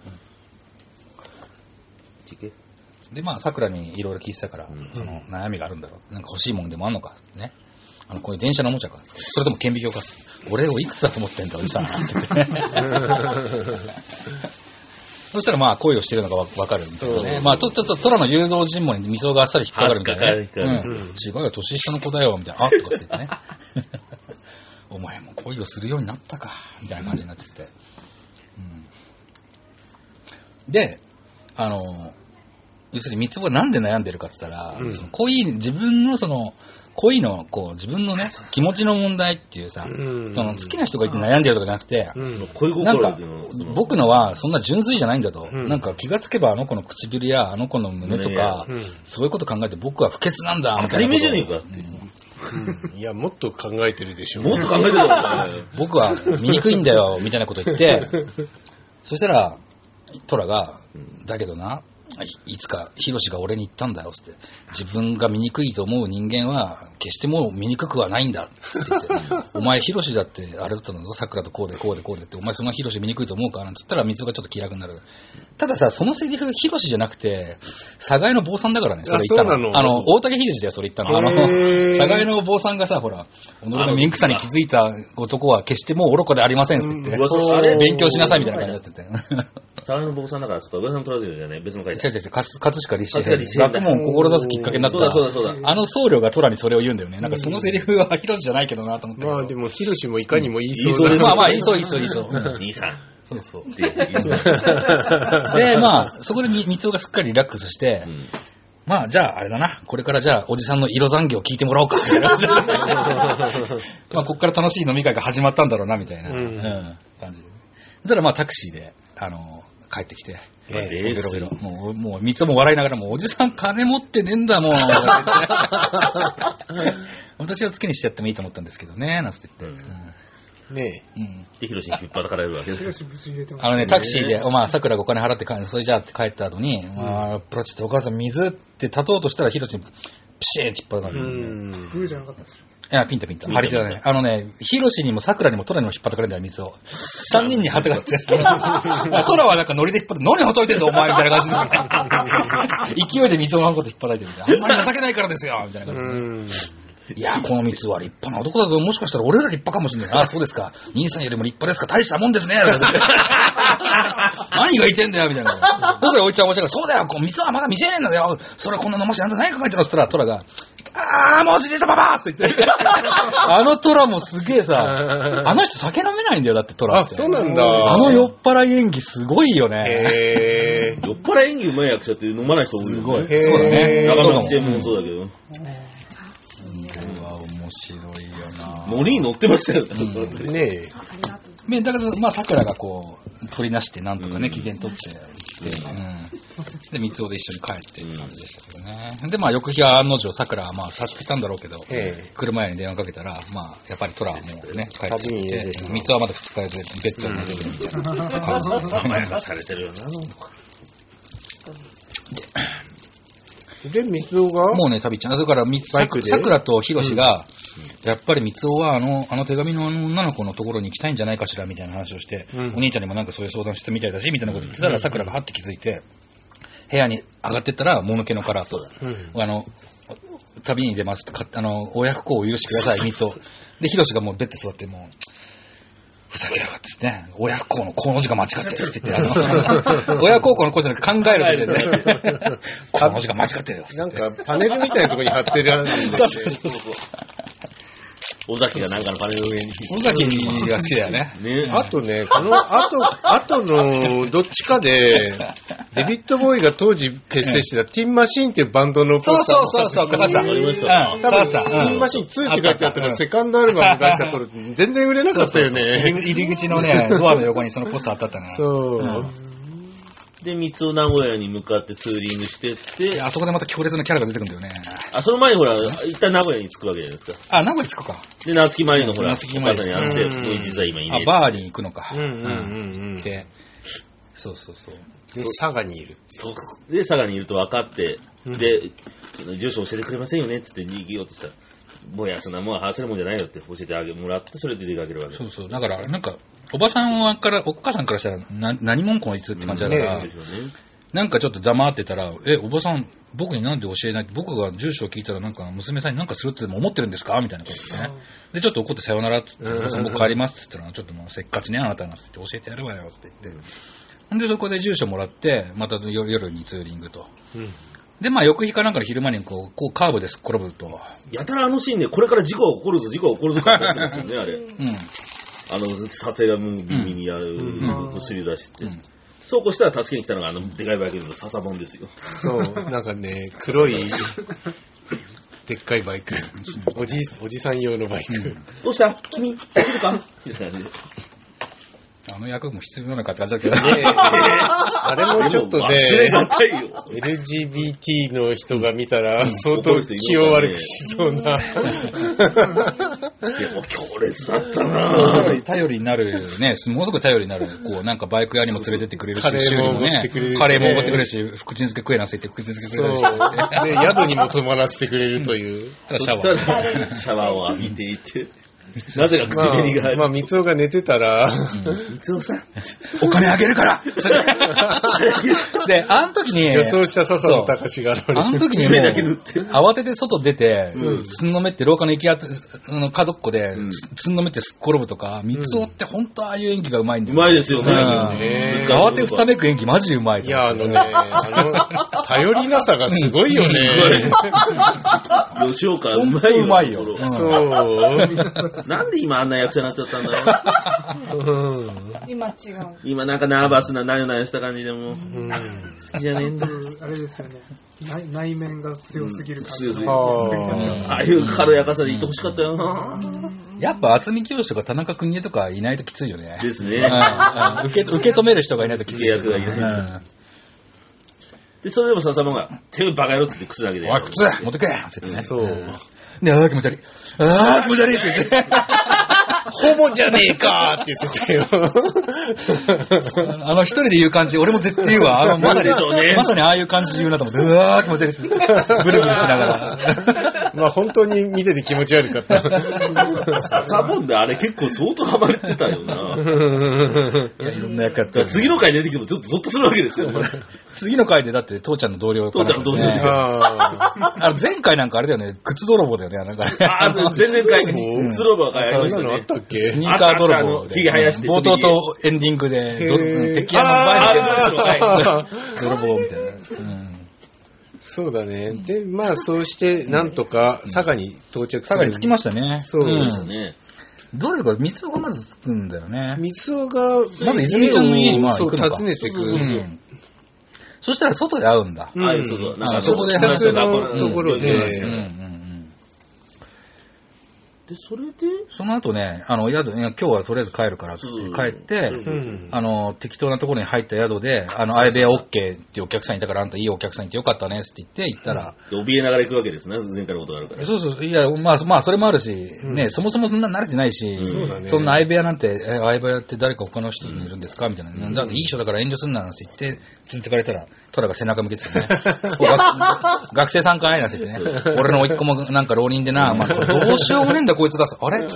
で、まあ、桜にいろいろ聞いてたから、その悩みがあるんだろう。なんか欲しいもんでもあんのかってね。あの、こういう電車のおもちゃか。それとも顕微鏡か。俺をいくつだと思ってんだ、おじさん。そしたらまあ、恋をしてるのがわかるみたいなね。まあ、ちょっと、トラの誘導尋問に味噌があっさり引っかかるみたいな、ね。うん。違うよ、年下の子だよ、みたいな。あっとかって言ってね。お前も恋をするようになったか、みたいな感じになってて。うん、で、あの、要するに三つ子がなんで悩んでるかって言ったら、うん、その恋、自分のその、恋の、こう、自分のね、気持ちの問題っていうさ、うん、その好きな人がいて悩んでるとかじゃなくて、うん、なんか、僕のはそんな純粋じゃないんだと、うん、なんか気がつけばあの子の唇やあの子の胸とか、うん、そういうこと考えて僕は不潔なんだ、みたいなこと。当たり前じゃねえかって。 うん、いや、もっと考えてるでしょ。 もっと考えてるよ、 僕は醜いんだよ、みたいなこと言って、そしたら、トラが、だけどな、いつかヒロシが俺に言ったんだよって、自分が醜いと思う人間は決してもう醜くはないんだって言ってお前ヒロシだってあれだったんだぞ、桜とこうでこうでこうでって、お前そんなヒロシ醜いと思うかなんつったら水がちょっと気楽になる。たださ、そのセリフヒロシじゃなくて寒河江の坊さんだからね、それ言ったの。あのあの大竹秀治だよ、それ言ったの。あの寒河江の坊さんがさ、ほら己の醜さに気づいた男は決してもう愚かでありませんって言って、うん、勉強しなさいみたいな感じになってて沢井の坊さんだから、そっか、噂の虎次郎じゃね、別の回だ。 違う違う違う、葛飾立志編。学問を志すきっかけになった。そうだそうだそうだ。あの僧侶が虎にそれを言うんだよね。なんかそのセリフはヒロシじゃないけどなと思って。 まあでもヒロシもいかにも言いそうだ、うん、まあまあ言いそう言いそう言いそう。 兄さん。 そうそう。で、まあ、そこで三つ男がすっかりリラックスして、うん、まあじゃああれだな、これからじゃあおじさんの色残業聞いてもらおうか。まあこっから楽しい飲み会が始まったんだろうなみたいな、うんうん、感じで。そしたらまあタクシーで、あの、帰ってきて、えー、ベロベロ。もう、もう、三つも笑いながら、もう、おじさん金持ってねえんだもん。私は月にしてやってもいいと思ったんですけどね、なんつって言って。うん、ねえ。うん。で、ヒロシに引っ張かれるわけです。あのね、タクシーで、まあ、桜がお金払って帰る、それじゃあって帰った後に、まあ、プロチってお母さん水って立とうとしたら、ヒロシに、ピシーンって引っ張かれる。うん。 グーじゃなかったっすよ。 いや、ピンタピンタ。張り手だね。あのね、ヒロシにも桜にもトラにも引っ張ってかれるんだよ、水を。三人に張ってかれて。トラはなんかノリで引っ張って、何ほどいてんだお前みたいな感じで。勢いで水を飲むこと引っ張られてるみたいな。あんまり情けないからですよみたいな感じで。いや、この三つは立派な男だぞ。もしかしたら俺ら立派かもしれない。ああ、そうですか。兄さんよりも立派ですか。大したもんですね。何が言ってんだよみたいな。どうせおいちゃん面白いから、そうだよ、こう水はまだ未成年なんだよ。それこんな飲ましてなんだ何考えてるのって言ったら、トラが、あーもうじじいとばばーって言って。あのトラもすげえさ、あの人酒飲めないんだよ、だってトラって。 あ、そうなんだ。 あの酔っ払い演技すごいよね。 へー。酔っ払い演技うまい役者って飲まない人多いよね。 すごい。そうだね。 中村吉右衛門もそうだけど。 うわ、面白いよな。 ノリに乗ってましたよ。 うん、ねえ。 ね、だから、まあ、桜がこう、取りなしてなんとかね、機嫌取って、うん、で、三つ男で一緒に帰ってって感じでしたけどね。で、まあ、翌日は案の定、桜はまあ、差し来たんだろうけど、車屋に電話かけたら、まあ、やっぱりトラはもうね、帰ってきて、三つはまだ二日でベッドに寝てるみたいな感じで。 甘やかされてるよな、 で、三つ男がもうね、旅ちゃん。だから、桜とヒロシが、やっぱり三つ男はあの、あの手紙のあの女の子のところに行きたいんじゃないかしらみたいな話をして、うん、お兄ちゃんにもなんかそういう相談してみたいだし、みたいなこと言ってたら、桜がはって気づいて、部屋に上がってったら、もぬけの殻と、うん、あの、旅に出ますと、あの、親不孝を許してください、三つ男。で、ヒロシがもうベッド座って、もう、ふざけやがってですね。親不孝の孝の字が間違ってるって言って、あの、親孝行の孝じゃなく考えるって言ってね。孝の字が間違ってるよ。 なんかパネルみたいなところに貼ってるやつ、ね。 そうそうそうそう。 尾崎がなんかのパネルの上に。 尾崎が好きだよね。 ね。あとね、この後、後のどっちかで、デビッド・ボーイが当時結成してたティンマシーンっていうバンドのポスター。 そうそうそうそう、高さん。 ありました。 多分、ティンマシーンツーって書いてあったから、セカンドアルバム出した頃、全然売れなかったよね。 入り口のね、ドアの横にそのポスターあったったな。 そう。 で、三つ男名古屋に向かってツーリングしてって、 あそこでまた強烈なキャラが出てくるんだよね。 あ、その前にほら、一旦名古屋に着くわけじゃないですか。 あ、名古屋に着くか。 で、夏木マリのほら、お母さんに会って、実は今いねえ。 あ、バーに行くのか。 うんうんうんうん。 で、そうそうそう。 で、佐賀にいる。 そう。で、佐賀にいると分かって、で、住所教えてくれませんよねっつって逃げようとしたら、もうや、そんなもん話せるもんじゃないよって教えてあげもらって、それで出かけるわけ。 そうそう。だから、なんか、おばさんから、お母さんからしたら、な何者こいつって感じだから、うんね、なんかちょっと黙ってたら、え、おばさん、僕になんで教えないって、僕が住所を聞いたら、なんか娘さんになんかするってでも思ってるんですかみたいなこと言ってね。で、ちょっと怒ってさよならって言って、おばさん僕帰りますって言ったら、ちょっともうせっかちね、あなたなんて言って教えてやるわよって言って。ほんで、そこで住所もらって、また夜にツーリングと。うん、で、まあ、翌日かなんかの昼間にこう、こうカーブです転ぶと。 やたらあのシーンで、これから事故が起こるぞ、事故が起こるぞって言ってますよね、あれ。うん。あの、撮影が耳にやる、薬出して。うんうん、そうこうしたら助けに来たのが、あの、でかいバイクの笹本ですよ。 そう、なんかね、黒い、でっかいバイク。おじ、おじさん用のバイク。 どうした君、できるかみたいな感じで。 あの役も必要なのかって感じだけどね。 あれもちょっとね、 忘れがたいよ。 エルジービーティー の人が見たら、相当気を悪くしそうな。いや、 もう強烈だったな頼りになる、ね、ものすごく頼りになる、こう、なんかバイク屋にも連れてってくれるし、 カレーもおごってくれるし、 カレーもおごってくれるし、福神漬け食えなせって福神漬け食えなせって。で、宿にも泊まらせてくれるという。 そしたら、シャワーを浴びていて、なぜか口紅が入る。 まあ、三つおが寝てたら、 三つおさん、 お金あげるからで、あの時に、 女装した笹野隆が現れる。 あの時にもう、慌てて外出て、つんのめって廊下の行きあの角っこで、つんのめってすっ転ぶとか、三つおって本当ああいう演技がうまいんだよ。 うまいですよね。 慌てふためく演技マジうまい。 いや、あのね、あの、頼りなさがすごいよね。 吉岡うまいよ。 うまいよ。 そう。 なんで今あんな役者になっちゃったんだろう。 今違う。 今なんかナーバスななよなよした感じでも、うん、好きじゃねえんだ。 あれですよね。内, 内面が強すぎる感じ、 うん、ああいう軽やかさでいてほしかったよな。 やっぱ渥美清とか田中邦衛とかいないときついよね。 ですね。 うん、受け受け止める人がいないときつい。 役がいない。うん、でそれでも笹野が手をバカ野郎っつって靴だけで。 おい靴持ってけってね。 そう。 で、ああ気持ち悪い。ああ気持ち悪いって言って。 ホモじゃねえかって言ってたよ。 あの一人で言う感じ、俺も絶対言うわ。あのまさに、ね、まさにああいう感じで言うなと思って、うわー気持ち悪いです。ブルブルしながら。 まあ本当に見てて気持ち悪かった。 サボンであれ結構相当ハマれてたよな。 いや、いろんな役やった、 ね。次の回出てきてもずっとゾッとするわけですよ。 次の回でだって父ちゃんの同僚かな、ね。父ちゃんの同僚。 ああ前回なんかあれだよね、靴泥棒だよね、なんか。 ああ、前々回に靴泥棒がありましたね。 スニーカー泥棒で。 ひげ生やして。 冒頭とエンディングで、敵屋の前に泥棒みたいな。 そうだね。で、まあそうして、なんとか佐賀に到着する。 佐賀に着きましたね。 そうですね。 どれか、三つおがまず着くんだよね。 三つおが、 まず泉ちゃんの家にまあ行くのか。 訪ねてくる。 そしたら外で会うんだ。 ああ、そうそう。なんか外で話してたところで。 で、それでその後ね、あの、宿、今日はとりあえず帰るからって帰って、うん、あの、適当なところに入った宿で、あの、相部屋 OK っていうお客さんいたから、あんたいいお客さんいてよかったねって言って行ったら。 うん、怯えながら行くわけですね、前回のことがあるから。 そうそう、いや、まあ、まあ、それもあるし、うん、ね、そもそもそんな慣れてないし、うん、そんな相部屋なんて、え、相部屋って誰か他の人にいるんですかみたいな。うん、だっていい人だから遠慮すんななんて言って、連れてかれたら、トラが背中向けてたね。学生さんかいなんて言ってね。俺の甥っ子もなんか浪人でな、まあ、どうしようもねえんだこいつが。あれ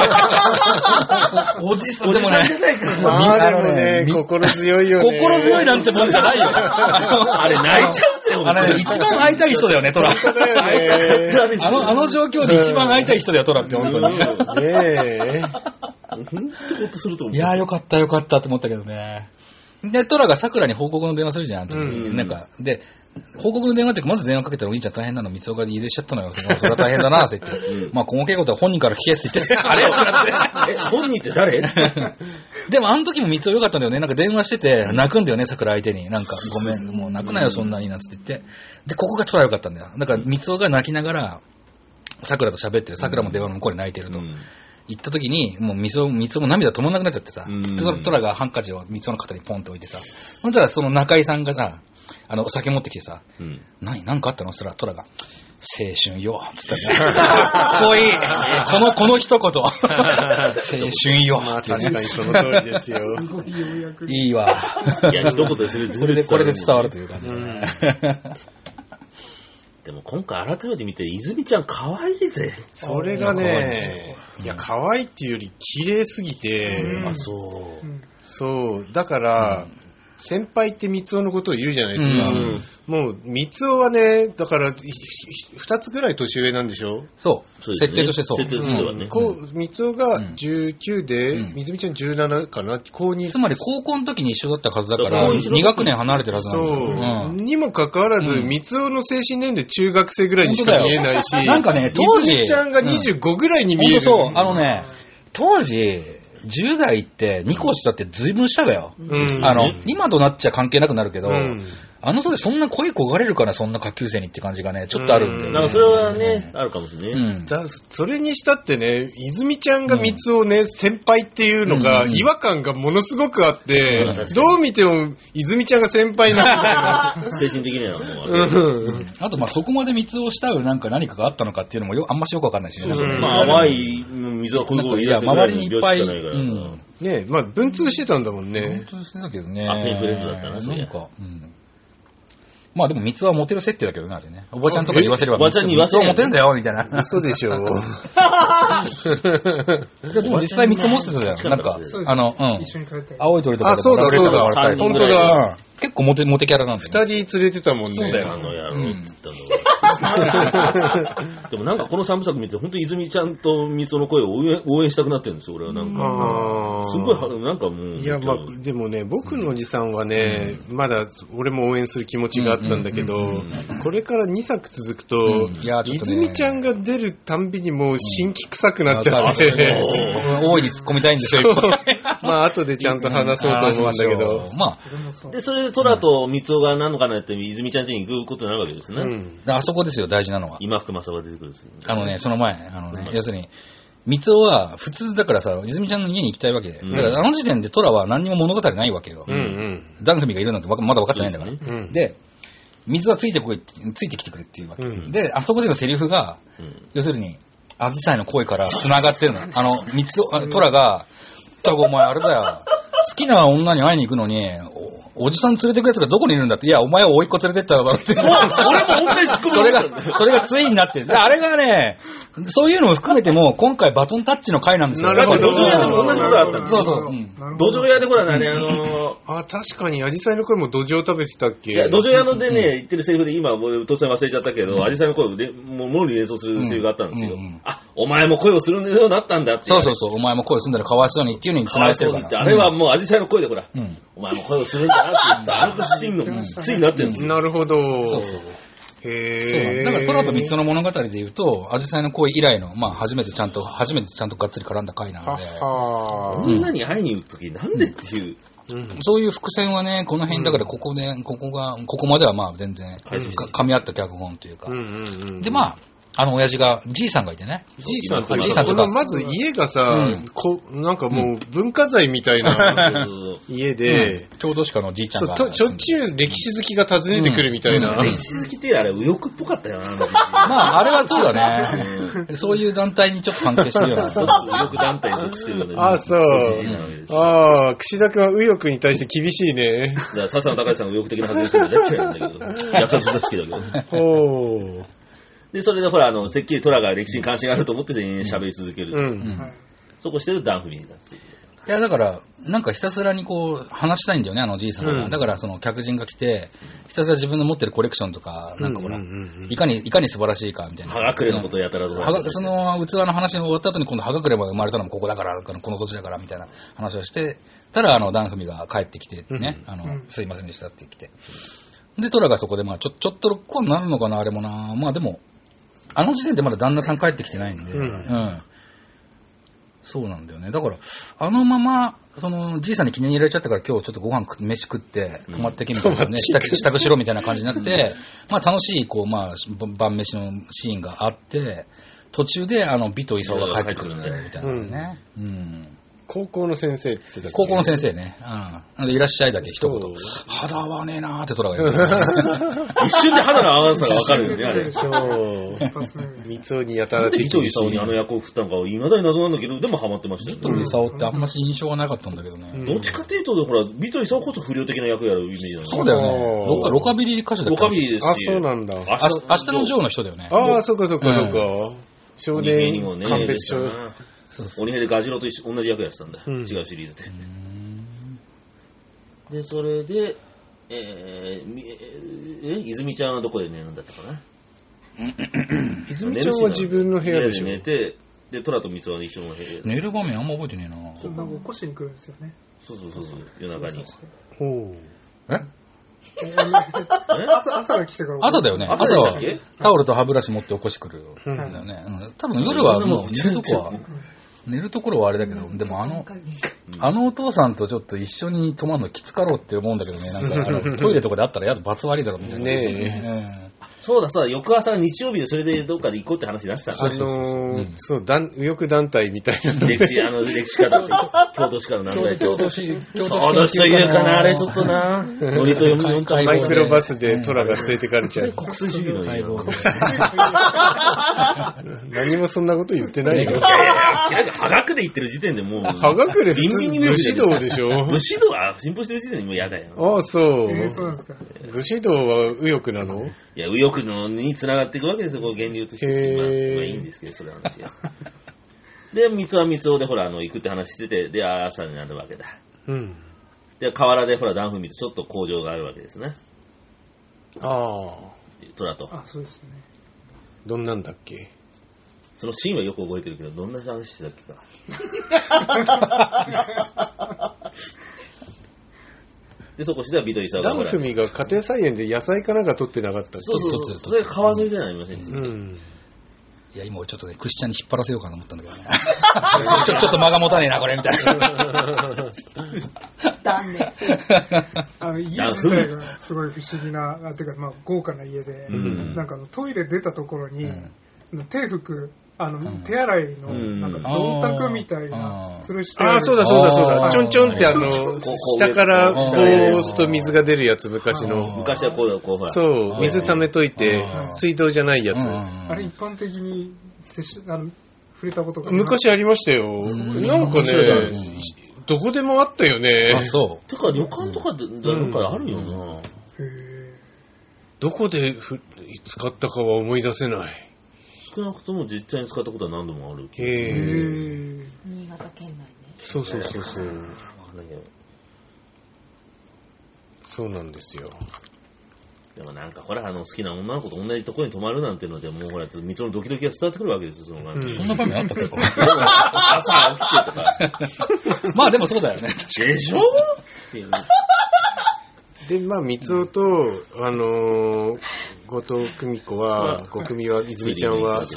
おじさんでもね、 まあでもね、心強いよね。 心強いなんてもんじゃないよ。 あれ泣いちゃうぜよ。 あれね、一番会いたい人だよね、トラ。あの、あの状況で一番会いたい人だよ、トラって本当に。ねえ。ほんとほっとすると思う。 いや、よかったよかったって思ったけどね。で、トラが桜に報告の電話するじゃん、うん、なんか、で、報告の電話ってまず電話かけたらお兄ちゃん大変なの、三つおが家出しちゃったのよ。それは大変だなって言って。うん、まあ、細けいことは本人から聞けって言って。あれえ、本人って誰でもあの時も三つおよかったんだよね。なんか電話してて、泣くんだよね、桜相手に。なんか、ごめん、もう泣くなよ、そんなに、なんつって言って。で、ここがトラよかったんだよ。だから三つおが泣きながら、桜と喋ってる。桜も電話の向こうに泣いてると。うん行った時に、もう三つお、三つおも涙止まんなくなっちゃってさ、でトラがハンカチを三つおの肩にポンと置いてさ、ほんとらその中井さんがさ、あの、お酒持ってきてさ、うん、何、何かあったのそしたらトラが、青春よ、つったね。かっこいいこの、この一言。青春よ。 まあ確かにその通りですよ。 いいわ。 いや、一言ですね。 これで、これで伝わるという感じだね。 でも今回改めて見て、泉ちゃん可愛いぜ。 それがね、いや、可愛いっていうより綺麗すぎて、 うん、あ、そう。 そう。だから、うん先輩って三つおのことを言うじゃないですか。うん、もう三つおはね、だから二つぐらい年上なんでしょ。 そう。そうですね、設定としてそう。 設定としてはね。 こう三つおがじゅうきゅうで、うん、泉ちゃんじゅうななかな。高に。 つまり高校の時に一緒だったはずだからに学年離れてるはずなんだよ。 そう、うん。にもかかわらず、うん、三つおの精神年齢中学生ぐらいにしか見えないし、 なんかね当時泉ちゃんがにじゅうごぐらいに見える。うん、 そうあのね当時。じゅう代ってにこ下って随分下だよ、うん、あの、うん、今となっちゃ関係なくなるけど、うん、 あの時そんな声焦がれるかな、そんな下級生にって感じがね、ちょっとあるんだよね。 なんかそれはね、うん、あるかもしれない。うん、 だそれにしたってね、泉ちゃんが三つをね、うん、先輩っていうのが、違和感がものすごくあって、うん、どう見ても泉ちゃんが先輩なんだよ。 精神的にはもう、 うん。あと、まあそこまで三つを慕うなんか何かがあったのかっていうのもよあんましよくわかんないしね。 うん、まあ淡い水はこういうこといや、周りにいっぱい、うん、 ねまあ文通してたんだもんね。 文通してたけどね。 あ、ペンフレンドだったな、それ。 なんか、うん。まあでも、三つはモテる設定だけどね、あれね。おばちゃんとかに言わせれば、 おばちゃんに言わせれば。三つはモテんだよ、みたいな。 嘘でしょ。 でも実際三つ持ってたじゃん。なんか、あの、うん。 一緒に帰ったり。 青い鳥とかであ、そうだ、そうだ。本当だ。 結構モテ、モテキャラなんだよね。 二人連れてたもんね。 そうだよ。 あの野郎って言ったんだでもなんかこの三部作見て、本当に泉ちゃんと三つの声を応援、応援したくなってるんですよ、俺はなんか。すごい、なんかもう。 いや、まあ、でもね、僕のおじさんはね、うん、まだ俺も応援する気持ちがあったんだけど、これからにさく続くと、うん、いやちょっとね、泉ちゃんが出るたんびにもう新規臭くなっちゃって。 うん、大いに突っ込みたいんですよ。 まあ、後でちゃんと話そうと思うんだけど。 まあ、で、それで虎と三つが何のかなって、泉ちゃん家に行くことになるわけですね。うん、 あそこですよ、大事なのは。 今福正が出てくるんですよ。 あのね、その前、あのね、要するに、三つは普通だからさ、泉ちゃんの家に行きたいわけで。うん、だからあの時点でトラは何にも物語ないわけよ。うんうん、ダンフミがいるなんてまだ分かってないんだから。で、ねで、水はついてこいって、ついてきてくれっていうわけ。うん、で、あそこでのセリフが、うん、要するに、アジサイの声から繋がってるの。あの、三つ、トラが、トラがお前あれだよ、好きな女に会いに行くのに、おじさん連れてくやつがどこにいるんだって、いや、お前は甥っ子連れてったらだろって。 そう、俺も同じツッコミそれが、それがついになってる。あれがね、そういうのも含めても、今回バトンタッチの回なんですよ。 なるほど。 土壌屋でも同じことあったんですよ。そうそう。うん、 土壌屋でほらね、あのー、 あ、確かに、アジサイの声も土壌食べてたっけ？ いや、土壌屋のでね、言ってるセリフで今、俺突然忘れちゃったけど、アジサイの声をで、もう、もろに演奏するセリフがあったんですよ。うんうん、あ、お前も声をするようになったんだって。 そうそうそう、お前も声をするんだらかわいそうにっていうのに繋がってるから。 あれはもうアジサイの声でほら、うん、お前も声をするんだなって言った、あのシーンの、ついになってるんですよ。 なるほど。 そうそう。 へー。だからトラと三つの物語で言うと、アジサイの声以来の、まあ初めてちゃんと、初めてちゃんとがっつり絡んだ回なので。 はみんなに会いに行くときなんでっていう、 うん。そういう伏線はね、この辺だからここで、ここが、ここまではまあ全然、噛み合った脚本というか。でまあ、あの親父が、じいさんがいてね。 じいさんか、じいさんとか。まず家がさ、うん、こなんかもう文化財みたいな家で、 うん、郷土史家のじいちゃんが。 そう、しょっちゅう歴史好きが訪ねてくるみたいな。 うん、歴史好きってあれ、右翼っぽかったよな。 まあ、あれはそうだね。そういう団体にちょっと関係してるような。 右翼団体に属してるよね。 ああ、そう。ああ、串田君は右翼に対して厳しいね。 だから、笹野高橋さんが右翼的な発言するの大嫌いなんだけど、役者として好きだけど。 おー。 で、それでほら、あの、てっきりトラが歴史に関心があると思って喋り続ける。うんうん、そこしてるダンフミーだっていう。 いや、だから、なんかひたすらにこう、話したいんだよね、あのじいさんが。うん、だから、その客人が来て、ひたすら自分の持ってるコレクションとか、なんかほら、うんうんうんうん、いかに、いかに素晴らしいか、みたいな。 葉隠れのことをやたらと。 その器の話が終わった後に、今度葉隠れが生まれたのもここだから、この土地だから、みたいな話をして、ただ、あの、ダンフミーが帰ってきてね、うん、あの、すいませんでしたって来て。で、トラがそこで、まあ、ちょ、ちょっとロックオンになるのかな、あれもな。まあでも、あの時点でまだ旦那さん帰ってきてないんで、うん。うん、そうなんだよね。だから、あのまま、その、じいさんに記念に入れられちゃったから今日ちょっとご飯飯食って、泊まってけみたいなね、支度、支度しろみたいな感じになって、まあ楽しい、こう、まあ、晩飯のシーンがあって、途中であの、美と勲が帰ってくるんだよ、みたいなね。うん。うん高校の先生って言ってたっけ？ 高校の先生ね。うん。でいらっしゃいだけ一言。肌合わねえなーってトラが言う。 一瞬で肌の合わなさがわかるよね、あれ。 そう。三つにやたら美と勲にあの役を振ったのか、いまだに謎なんだけど、でもハマってましたよね。 美と勲ってあんまし印象がなかったんだけどね。 うん、どっちかっていうと、ほら、美と勲こそ不良的な役やるイメージなの。 そうだよね。ロカ、ロカビリー歌手だった。 ロカビリーですあ、そうなんだ。 明日のジョーの人だよね。 ああ、そっかそっかそっか。少年鑑別症。鬼平でガジロと一緒同じ役やってたんだ、うん、違うシリーズで。で、それで、えー、え、泉ちゃんはどこで寝るんだったかな。 泉ちゃんは自分の部屋でしょ。 寝て、で、トラとミツは一緒の部屋で。 寝る場面あんま覚えてねえな。 そう、なんか起こしに来るんですよね。 そうそうそうそう、夜中に。 ほう。 え朝、朝が来てから朝だよね。朝はタオルと歯ブラシ持って起こしてくるんだよね。多分夜はもう寝るとこは。 寝るところはあれだけど、でもあの、あのお父さんとちょっと一緒に泊まるのきつかろうって思うんだけどね、なんかあのトイレとかであったらやだ、罰悪いだろみたいな。ねえ。そうだそうだ、翌朝日曜日でそれでどっかで行こうって話になってたから。 あのー、そう、右翼団体みたいな。 歴史、あの、歴史家だって、京都市から何回京都市、 京都市というかな、あれちょっとな、ノリと読み読んだマイクロバスでトラが連れてかれちゃう。 国粋主義のよ。 何もそんなこと言ってないよ。いやいやいや、はがくで言ってる時点でもう。 はがくで普通に武士道でしょ。 武士道は進歩してる時点でもう嫌だよ。 ああ、そう。 えー、そうなんですか。 武士道は右翼なの？ いや、右翼のに繋がっていくわけですよ、こう源流として。まあ、まあいいんですけど、それは話は。で、三つは三つおでほら、あの、行くって話してて、で、朝になるわけだ。うん。で、河原でほら、ダンフミとちょっと工場があるわけですね。 ああ。 虎と。 あ、そうですね。 どんなんだっけ？ そのシーンはよく覚えてるけど、どんな話してたっけか。で、そこしてはビトリさんが。 ダンフミが家庭菜園で野菜かなんか取ってなかったっけ？ そうそうそう。それが川沿いじゃありませんでした。うん。 いや、今俺ちょっとね、クリスチャンに引っ張らせようかなと思ったんだけどね。ちょ、ちょっと間が持たねえな、これ、みたいな。 ダメ。 あの、家自体がすごい不思議な、あ、てか、まあ、豪華な家で、うん、なんかあの、トイレ出たところに、うん、手拭く、あの、うん、手洗いの、なんか、銅鐸みたいな、吊るして。 ああ、そうだそうだそうだ。ちょんちょんってあの、下から棒を押すと水が出るやつ、昔の。 昔はこうだ、こうほら。 そう、水溜めといて、水道じゃないやつ。 あれ、一般的に、接し、あの、触れたことが昔ありましたよ。なんかね、どこでもあったよね。 あ、そう。 てか、旅館とかで、なんかあるよな。 どこで使ったかは思い出せない。 少なくとも実際に使ったことは何度もある。 へぇー。新潟県内ね。 そうそうそうそう。そうなんですよ。 でもなんかほら、あの好きな女の子と同じところに泊まるなんていうので、もうほら、道のドキドキが伝わってくるわけですよ、その感じ。 そんな場面あったっけか。 朝起きてとか。 まあでもそうだよね。 でしょで、まあ、三つおと、あのー、後藤久美子は、五組は、泉ちゃんは、そう。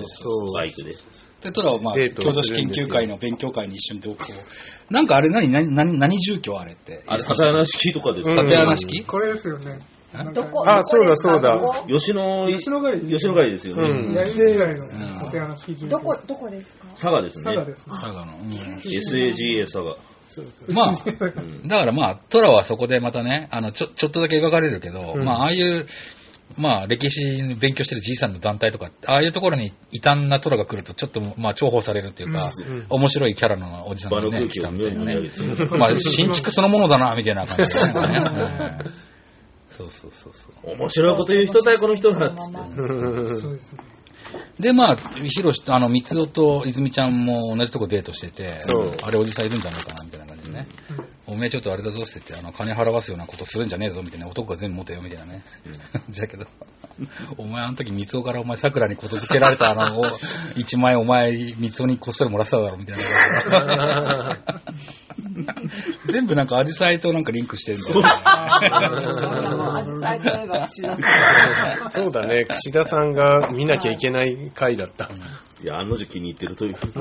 バイクで。 で、トラはまあ、郷土史研究会の勉強会に一緒に同行。なんかあれ何、何、何、何住居あれって。 あれ、縦穴式とかですか？縦穴式？ これですよね。 どこ？ あ、そうだそうだ。 吉野、 吉野ヶ里。 吉野ヶ里ですよね。 うん。弥生時代の縦穴式住居。 どこ、どこですか？ 佐賀ですね。 佐賀ですね。 佐賀の。 エスエージーエー 佐賀。 まあ、だからまあ、トラはそこでまたね、あの、ちょ、ちょっとだけ描かれるけど、うん、まあ、ああいう、まあ、歴史に勉強してるじいさんの団体とか、ああいうところに異端なトラが来ると、ちょっと、まあ、重宝されるっていうか、うん、面白いキャラのおじさんがね、来たみたいなね。まあ、新築そのものだな、みたいな感じでね。うん、そうそうそうそう。 面白いこと言う人だよ、この人が。つって。 そうですね。 で、まあ、ヒロシと、あの、三つおと泉ちゃんも同じとこデートしてて、あれおじさんいるんじゃないかな、みたいな感じでね。うん、おめえちょっとあれだぞって言って、あの、金払わすようなことするんじゃねえぞ、みたいな。男が全部持てよ、みたいなね。うん、だけど、お前あの時三つおからお前桜にことづけられたあの、一枚お前三つおにこっそりもらってただろ、みたいな。全部なんかアジサイとなんかリンクしてるんだよね。 アジサイといえば串田さん。そうだね、串田さんが見なきゃいけない回だった。 いや、案の定気に入ってるという。うん、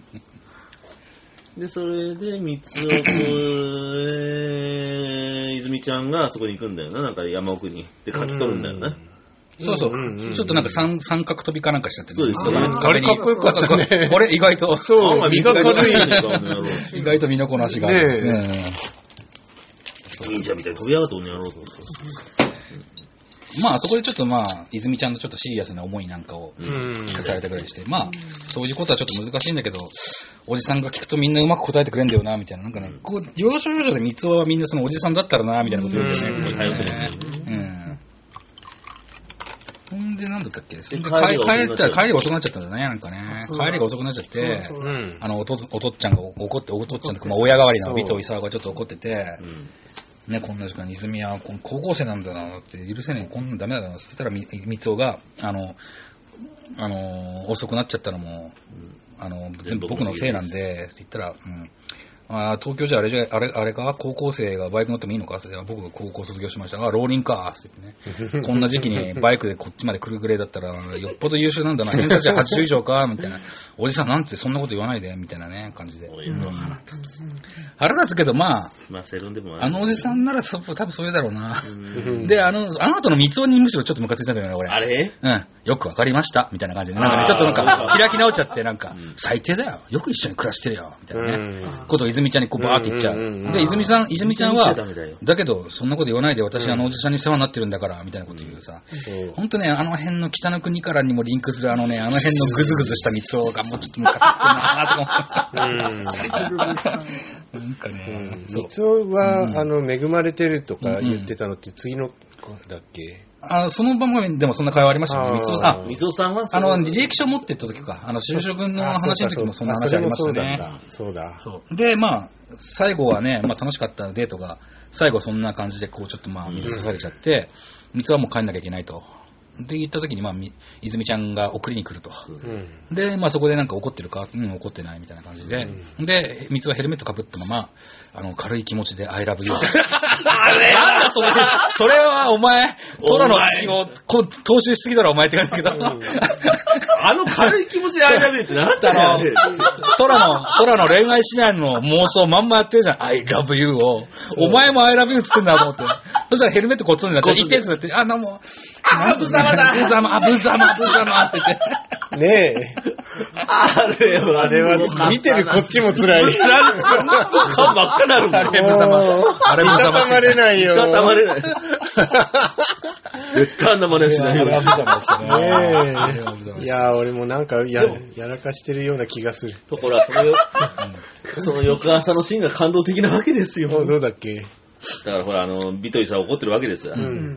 で、それで、三つおと、えー、泉ちゃんがそこに行くんだよな、なんか山奥に。で、書き取るんだよな。 そうそう、うんうんうん。ちょっとなんか三三角飛びかなんかしちゃってる。 そうですよね。 あれかっこよかったね。 あれ意外と。 そう、身が軽い。 意外と身のこなしがある。ねえ。 忍者みたいに飛び上がった鬼やろうと。 まあそこでちょっとまあ、泉ちゃんのちょっとシリアスな思いなんかを聞かされたぐらいして、まあ、そういうことはちょっと難しいんだけど、おじさんが聞くとみんなうまく答えてくれんだよな、みたいな。なんかね、こう、要所要所で三つおはみんなそのおじさんだったらな、みたいなこと言うんですよね。頼ってますよ。うん。ほんで、なんだったっけ帰りが遅くなっちゃったんだね、なんかね。帰りが遅くなっちゃって、あの、おと、おとっちゃんが怒って、おとっちゃんとか、まあ、親代わりの尾藤勲がちょっと怒ってて、ね、こんな時間に泉は高校生なんだなって許せねえ、こんなのダメだなって言ったら、三つおが、あの、あの、遅くなっちゃったのも、あの、全部僕のせいなんで、って言ったら、うん、 あ東京じゃあれじゃ、あれ、あれか高校生がバイク乗ってもいいのかって僕高校卒業しました。あ、浪人かって言ってね。こんな時期にバイクでこっちまで来るぐらいだったら、よっぽど優秀なんだな。偏差値ははちじゅう以上かみたいな。おじさんなんてそんなこと言わないでみたいなね、感じで。うん、腹立つけど、まあ、 まあ、セルンでもあのおじさんならそ多分そういうだろうな。で、あの、あの後の三つにむしろちょっとムカついたんだよね、俺。 あれうん。よくわかりました。みたいな感じで。なんかね、ちょっとなんか、開き直っちゃって、なんか、最低だよ。よく一緒に暮らしてるよ。みたいなね。ことを泉ちゃんにこうバーって言っちゃう。で、泉さん、泉ちゃんは、だけど、そんなこと言わないで、私あのおじさんに世話になってるんだから、みたいなこと言うさ。ほんとね、あの辺の北の国からにもリンクするあのね、あの辺のグズグズした三つ男がもうちょっとムカつくなーとか思って。なんかね、 三つ男は、あの、恵まれてるとか言ってたのって次の子だっけ？ あその番組でもそんな会話ありましたよね。三尾あ、 三尾さんはあの、履歴書持ってった時か。あの、就職の話の時もそんな話ありましたね。 そうだ。 そう。で、まあ、最後はね、まあ楽しかったデートが、最後そんな感じでこうちょっとまあ水刺されちゃって、三つはもう帰んなきゃいけないと。で、行った時にまあ、泉ちゃんが送りに来ると。うん、で、まあそこでなんか怒ってるか、うん、怒ってないみたいな感じで。うん、で、三つはヘルメットかぶったまま、あの、軽い気持ちで I love you。あれなんだそれ、それはお前、トラの血をこう踏襲しすぎだろお前って感じだけど。 あの軽い気持ちで I love you ってなんだろうトラの、トラの恋愛指南の妄想まんまやってるじゃん。I love you を。お前も I love you っつってんだと思って。そしたらヘルメットこっつんになって、言ってんつって、あ、なんも、 あ、ブザマだブザマ、ブザマ、ブザマって言って。 ねえ。 あれは、 あれは、見てるこっちも辛い。 辛い、顔真っ赤になるもん。 あれブザマ。あれブザマ。 いたたまれないよ。 いたたまれない。絶対あんな真似しないよ。 あれはブザマでしたね。え。いやー、俺もなんかや、やらかしてるような気がする。 ところは、そのよ、その翌朝のシーンが感動的なわけですよ。 どうだっけ？ だからほら、あの、ビトイさん怒ってるわけですよ。うん。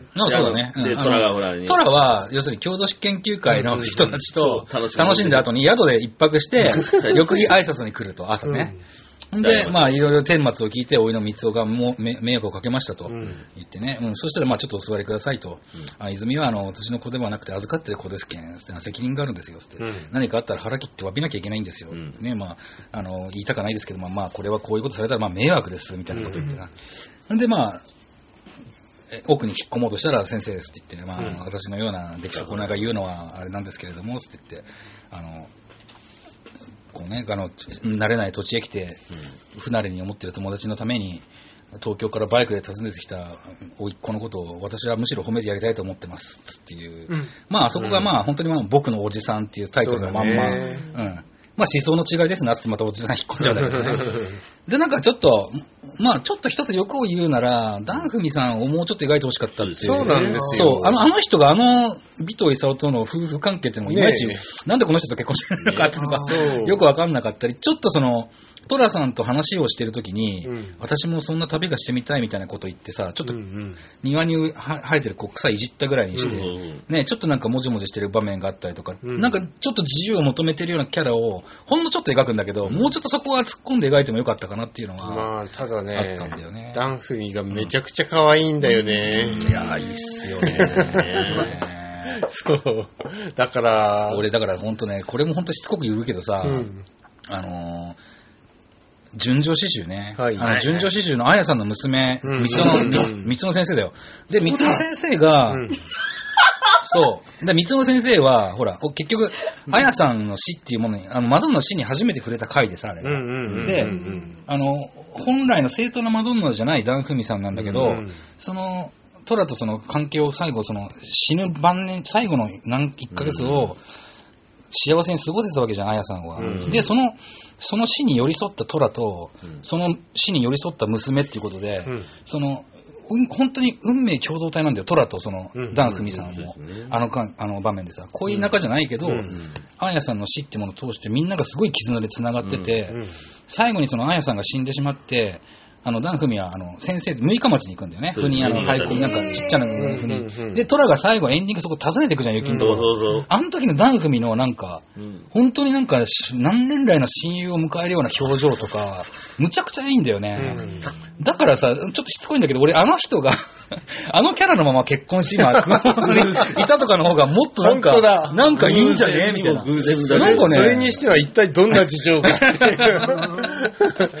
そうだね。 で、トラがほら、 トラは、要するに郷土史研究会の人たちと楽しんだ後に宿で一泊して、翌日挨拶に来ると、朝ね。で、まあ、いろいろ顛末を聞いて、おいの三つ男がも迷惑をかけましたと言ってね。うん。そしたら、まあ、ちょっとお座りくださいと。あ、泉は、あの、私の子ではなくて、預かってる子ですけん。責任があるんですよ。って。何かあったら腹切って詫びなきゃいけないんですよ。ね、まあ、あの、言いたくないですけど、まあ、まあ、これはこういうことされたら、まあ、迷惑です、みたいなこと言ってな。で、まあ、奥に引っ込もうとしたら、先生ですって言って、まあ、私のような出来損ないが言うのはあれなんですけれども、って言って、あの、こうね、あの、慣れない土地へ来て、不慣れに思っている友達のために、東京からバイクで訪ねてきた甥っ子のことを私はむしろ褒めてやりたいと思ってますっていう、うん、まあそこがまあ本当にまあ僕のおじさんっていうタイトルのまんま、うん、まあ思想の違いですなってまたおじさん引っ込んじゃうんだけどねでなんかちょっとまあちょっと一つ欲を言うならダンフミさんをもうちょっと描いてほしかったっていうそうなんですよそうあのあの人があの尾藤勲との夫婦関係っていうのもいまいち、ね、なんでこの人と結婚してるのかっていうのがよくわかんなかったりちょっとそのトラさんと話をしてるときに、うん、私もそんな旅がしてみたいみたいなこと言ってさ、ちょっと庭に生えてるこう草いじったぐらいにして、うんうん、ね、ちょっとなんかもじもじしてる場面があったりとか、うん、なんかちょっと自由を求めてるようなキャラをほんのちょっと描くんだけど、うん、もうちょっとそこは突っ込んで描いてもよかったかなっていうのは、 まあ、ただね、 あったんだよね。 ダンフミがめちゃくちゃ可愛いんだよね。 うん、いやー、いいっすよね。 そう。だから、 俺だからほんとね、これもほんとしつこく言うけどさ、うん、あのー、純情詩集ね。はい、あの純情詩集のあやさんの娘、三つの、三つの先生だよ。で、三つの先生が、うん、そう。で、三つの先生は、ほら、結局、あやさんの詩っていうものに、あの、マドンナの詩に初めて触れた回でさ、あれが。で、あの、本来の正当なマドンナじゃないダンフミさんなんだけど、うんうん、その、トラとその関係を最後、その、死ぬ晩年、最後の何、いっかげつを、うん幸せに過ごせたわけじゃん、あやさんは、うん。で、その、その死に寄り添ったトラと、うん、その死に寄り添った娘っていうことで、うん、その、うん、本当に運命共同体なんだよ、トラとその、うん、ダン・フミさんも、うん、あのか、あの場面でさ、こういう仲じゃないけど、うん、あやさんの死ってものを通してみんながすごい絆で繋がってて、うん、最後にそのあやさんが死んでしまって、あの、ダンフミは、あの、先生、六日町に行くんだよね。ふに、あの、廃校、なんか、ちっちゃなふに。で、トラが最後エンディングそこ訪ねていくじゃん、雪のところ。そうそうそう。あの時のダンフミのなんか、うん、本当になんか、何年来の親友を迎えるような表情とか、むちゃくちゃいいんだよね。うん、だからさ、ちょっとしつこいんだけど、俺、あの人が、あのキャラのまま結婚し、今、いたとかの方がもっとなんか、なんかいいんじゃねみたいな。 偶然だね。なんかね。それにしては一体どんな事情が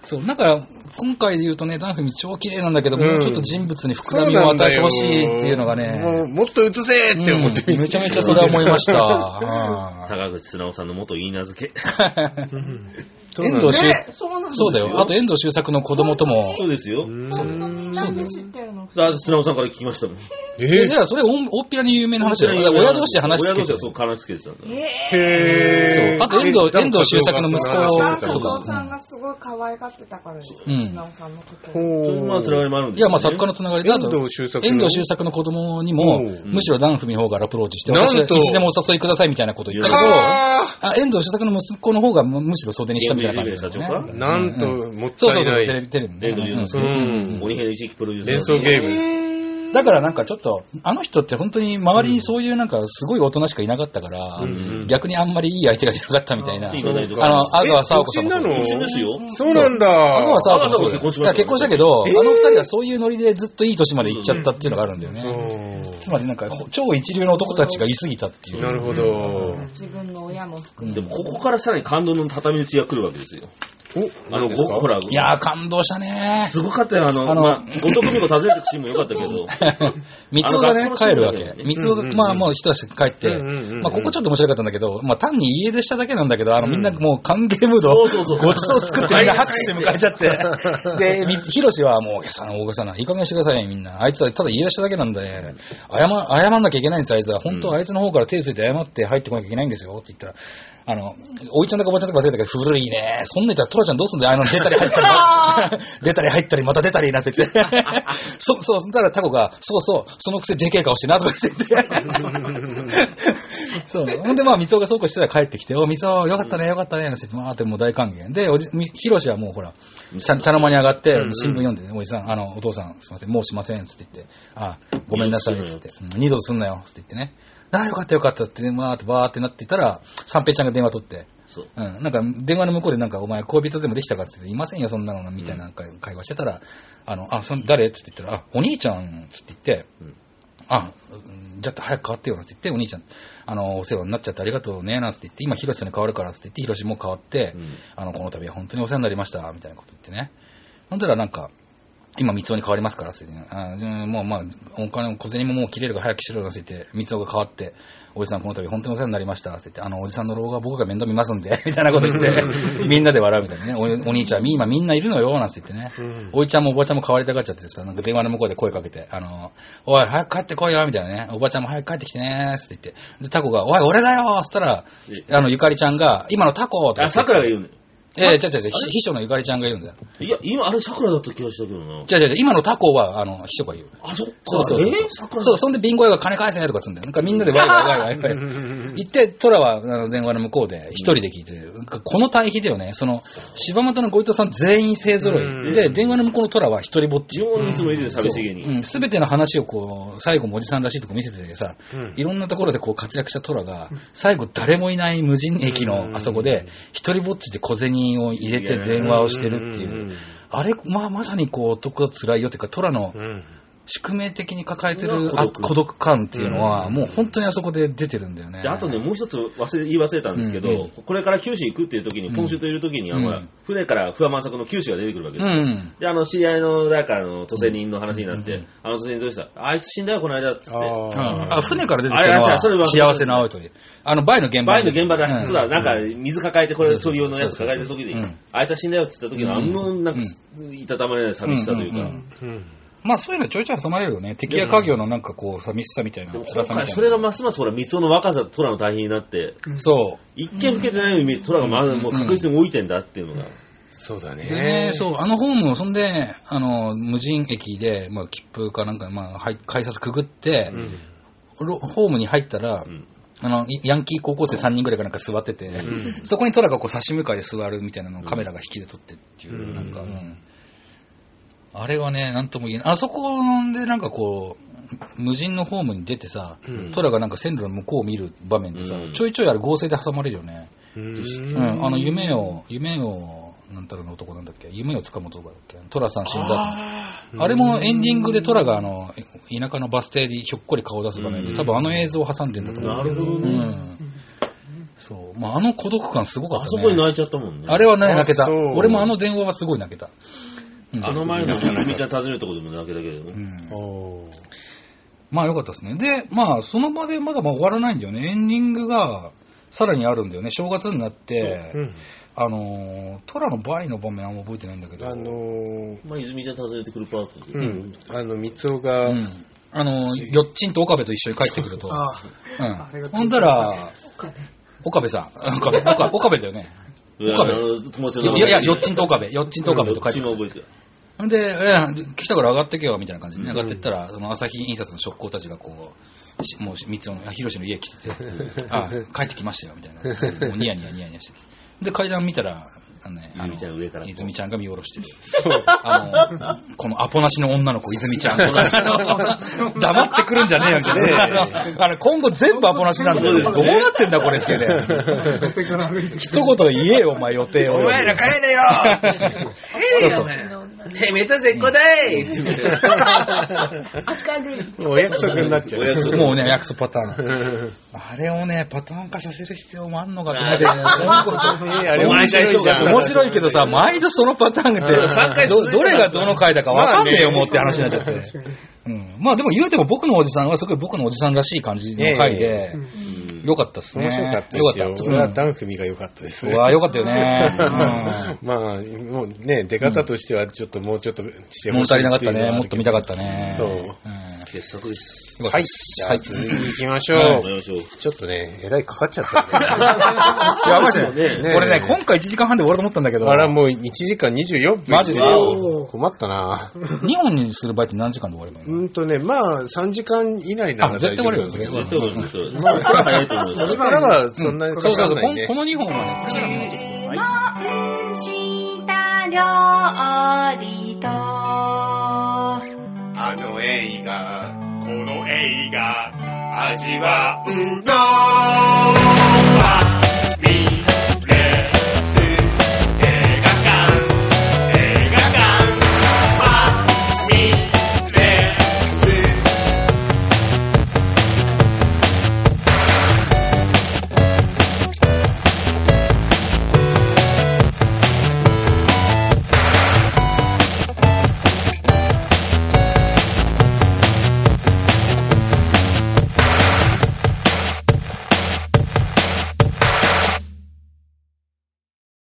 そう、だから、今回で言うとね、ダンフミ超綺麗なんだけど、うん、もうちょっと人物に膨らみを与えてほしいっていうのがね。 もう、もっと映せって思ってみて、 うん、めちゃめちゃそれは思いました。 坂口素直さんの元言い名付け。 遠藤周作、そうだよ。あと遠藤周作の子供とも。 そうですよ。 そうなんで知ってるの？ 素直さんから聞きましたもん。 えー、じゃあそれ大っぴらに有名な話だよ。親同士で話して親同士はそう話つけてたんだ。 へー。そう。あと遠藤、遠藤周作の息子とか。お父さんがすごい可愛がってたからですよ。素直さんのこと。そんなつながりもあるんですよ。いや、まあ作家のつながりで、あと遠藤周作遠藤周作の子供にも、むしろダンフミの方からアプローチして、私はいつでもお誘いくださいみたいなこと言ったけど、あ、遠藤周作の息子の方がむしろ袖にしたみたいな感じですよね。 なんと、もったいない。そうそうそう、テレビ、テレビ。 レンドリューのすごい。鬼平一撃プロデューサー。 連想ゲーム。だからなんかちょっと、あの人って本当に周りにそういうなんかすごい大人しかいなかったから、逆にあんまりいい相手がいなかったみたいな。あの、阿川佐和子さんもそうですよ。 そうなんだ。 阿川佐和子さんもそうです。結婚したけど、あの二人はそういうノリでずっといい年まで行っちゃったっていうのがあるんだよね。つまりなんか超一流の男たちがいすぎたっていう。 なるほど。 自分の親も含めて。でもここからさらに感動の畳打ちが来るわけですよ。 お、 あの、ほら、 いやー、感動したね。 すごかったよ、あの、あの、まあ、男の子訪ねてくシーンもよかったけど。 三つがね、帰るわけ。三つが、まあ、もう一足帰って、まあ、ここちょっと面白かったんだけど、まあ、単に家出しただけなんだけど、あの、みんなもう歓迎ムード、ごちそう作ってみんな拍手で迎えちゃって、で、ヒロシはもう、さ、大げさな、いい加減してください、みんな。あいつはただ家出しただけなんで、謝、謝んなきゃいけないんです、あいつは。本当はあいつの方から手ついて謝って入ってこなきゃいけないんですよ、って言ったら、あの、おいちゃんだかおばちゃんだか忘れたけど、古いね。そんな言ったらトラちゃんどうすんだよ。あの、出たり入ったり、出たり入ったり、また出たりなせて。そ、そう、そしたらタコが、そうそう、そのくせでけえ顔してな、とか言ってて。そう。ほんで、まあ、三尾がそうこうしてたら帰ってきて、お、三尾、よかったね、よかったね、なせて、まあ、ってもう大歓迎。で、おじ、ひろしはもうほら、茶、茶の間に上がって、新聞読んで、おじさん、あの、お父さん、すいません、もうしません、つって言って、あ、ごめんなさい、つって、二度とすんなよ、つって言ってね。ああ、よかったよかったって、まあ、バーってなってたら、三平ちゃんが電話取って、そう。うん。なんか、電話の向こうでなんか、お前、恋人でもできたかって言って、いませんよ、そんなの、みたいな会話してたら、あの、あ、その、誰って言ったら、あ、お兄ちゃん、つって言って、うん、あ、じゃあ早く変わってよ、なんて言って、お兄ちゃん、あの、お世話になっちゃってありがとうね、なんて言って、今、広瀬に変わるから、って言って、広瀬も変わって、うん、あの、この度は本当にお世話になりました、みたいなこと言ってね。ほんだらなんか、今、三尾に変わりますから、って言って、あ、もう、まあ、お金、小銭ももう切れるから早くしろよ、って言って、三尾が変わって、おじさんこの度本当にお世話になりましたって言って、あのおじさんの老後は僕が面倒見ますんでみたいなこと言ってみんなで笑うみたいなね。 お, お兄ちゃん今みんないるのよなんて言ってね、うん、おいちゃんもおばちゃんも変わりたがっちゃってさ、なんか電話の向こうで声かけて、あのおい早く帰ってこいよみたいなね、おばちゃんも早く帰ってきてねって言って、でタコがおい俺だよって言ったら、あのゆかりちゃんが今のタコとか、 あ、さくらが言うね。 ええ、ちゃちゃちゃ、秘書のゆかりちゃんが言うんだよ。 いや、今、あれ、桜だった気がしたけどな。 ちゃちゃちゃ、今のタコは、あの、秘書が言う。 あ、そっか。 そうそうそう。えー、桜そう、そんでビンゴ屋が金返せねとかつんだよ。なんかみんなでワイワイワイワイワイ。言って、トラは、あの、電話の向こうで、一人で聞いて、うん、この対比だよね。その、柴又のご伊藤さん全員勢揃い。で、電話の向こうのトラは一人ぼっち。 いつもいて寂しげに。 うん、すべての話をこう、最後もおじさんらしいとこ見せてさ、うん、いろんなところでこう活躍したトラが、最後誰もいない無人駅のあそこで、一人ぼっちで小銭を入れて、電話をしてるっていう、うんうんうん、あれ、まあ、まさにこう男は辛いよっていうか、トラの宿命的に抱えてる、うん、あ孤独感っていうのは、うん、もう本当にあそこで出てるんだよね。 で、あとね、もう一つ忘れ言い忘れたんですけど、うんうん、これから九州行くっていう時に、ポンシュといる時に、うん、あの船から不破満作の九州が出てくるわけですよ、うん、で、あの知り合いのだからの都政人の話になって、うんうん、あの都政人どうした、あいつ死んだよこの間っつって、 ああ、船から出てくるのは幸せな青い鳥、あのバイの現場バイの現場だ、うん、そうだ、なんか水抱えてこれ処理用のやつ抱えてる時に、うん、あいつは死んだよっつった時の、うん、あのなんか、うん、いたたまれない寂しさというか、うんうんうん、 まあそういうのちょいちょい挟まれるよね。敵や家業のなんかこう寂しさみたいな、辛さみたいな。 それがますますほら三尾の若さと虎の対比になって、 うん、そう一見老けてないように見えて虎がまだもう確実に動いてんだっていうのが。うん、 そうだね。 でね、そう、あのホーム、そんで、あの、無人駅で、まあ、切符かなんか、まあ、改札くぐって、うん、ホームに入ったら、うん、あの、ヤンキー高校生さんにんぐらいがなんか座ってて、うん、そこにトラがこう差し向かいで座るみたいなのをカメラが引きで撮ってっていう、うん、なんか、うん、あれはね、なんとも言えない。あそこでなんかこう、無人のホームに出てさ、うん、トラがなんか線路の向こうを見る場面でさ、うん、ちょいちょいあれ合成で挟まれるよね。うん、うん、あの夢を、夢を、なんたらの男なんだっけ、夢をつかむ男だっけ、トラさん死んだと。あれもエンディングでトラがあの田舎のバス停でひょっこり顔を出す場面で、多分あの映像を挟んでんだと思う。 なるほどね。うん、 そう。まあ、あの孤独感すごかったね。 あそこに泣いちゃったもんね。 あれはね、泣けた。俺もあの電話はすごい泣けた。 うん、あの前の泉ちゃん訪ねるとこでも泣けたけどね。 うん、まあよかったですね。で、まあその場でまだまあ終わらないんだよね。エンディングがさらにあるんだよね。正月になって、うん、あのー、トラのバイの場面は覚えてないんだけど。 あのー、 まあ泉ちゃん訪ねてくるパートで。 うん。あの、三尾が、うん、 あのー、よっちんと岡部と一緒に帰ってくると。ああ。うん。ほんだら、岡部さん。岡部、岡部、岡部だよね。岡部。いやいや、よっちんと岡部。よっちんと岡部と帰ってくる。んで、え来たから上がってけよみたいな感じで、ね、上がってったら、その朝日印刷の職工たちがこう、もう三つの、ヒロシの家来てて、あ帰ってきましたよみたいな。もうニヤニヤニヤニヤしてて。で、階段見たら、あのね、 泉ちゃん上から。 泉ちゃんが見下ろしてる。そう。あの、このアポなしの女の子、泉ちゃん。黙ってくるんじゃねえよみたいな。あの、今後全部アポなしなんだよ。どうなってんだこれってね。一言言えよ、お前予定を。 お前ら帰れよ帰れよ、お前。てめえと絶好だい明るい。 お約束になっちゃう。 もうね、約束パターン。あれをね、パターン化させる必要もあんのかと思ってね。 あれ面白いじゃん。 面白いけどさ、毎度そのパターンってど、どれがどの回だか分かんねえよ、もうって話になっちゃって。うん、まあでも言うても僕のおじさんはすごい僕のおじさんらしい感じの回で、よかったっすね。 面白かったですよ。俺はダンフミが良かったですね。 うわ、良かったよね。 まあ、もうね、出方としてはちょっともうちょっとしてほしい。 物足りなかったね。もっと見たかったね。 そう。 傑作です。 はい。じゃあ続き行きましょう。ちょっとね、えらいかかっちゃったね。 やばいね。俺ね、今回いちじかんはんで終わると思ったんだけど。 あら、もういちじかんにじゅうよんぷん。 マジで困ったな。 にほんにする場合って何時間で終わればいいの？ うんとね、まあさんじかん以内なら大丈夫。 絶対終わるよ。絶対終わる。 まあ、早いと思う。 それからはそんなにかそうそうそう。 からないね。 このにほんはね、 した料理とあの映画この映画味わうの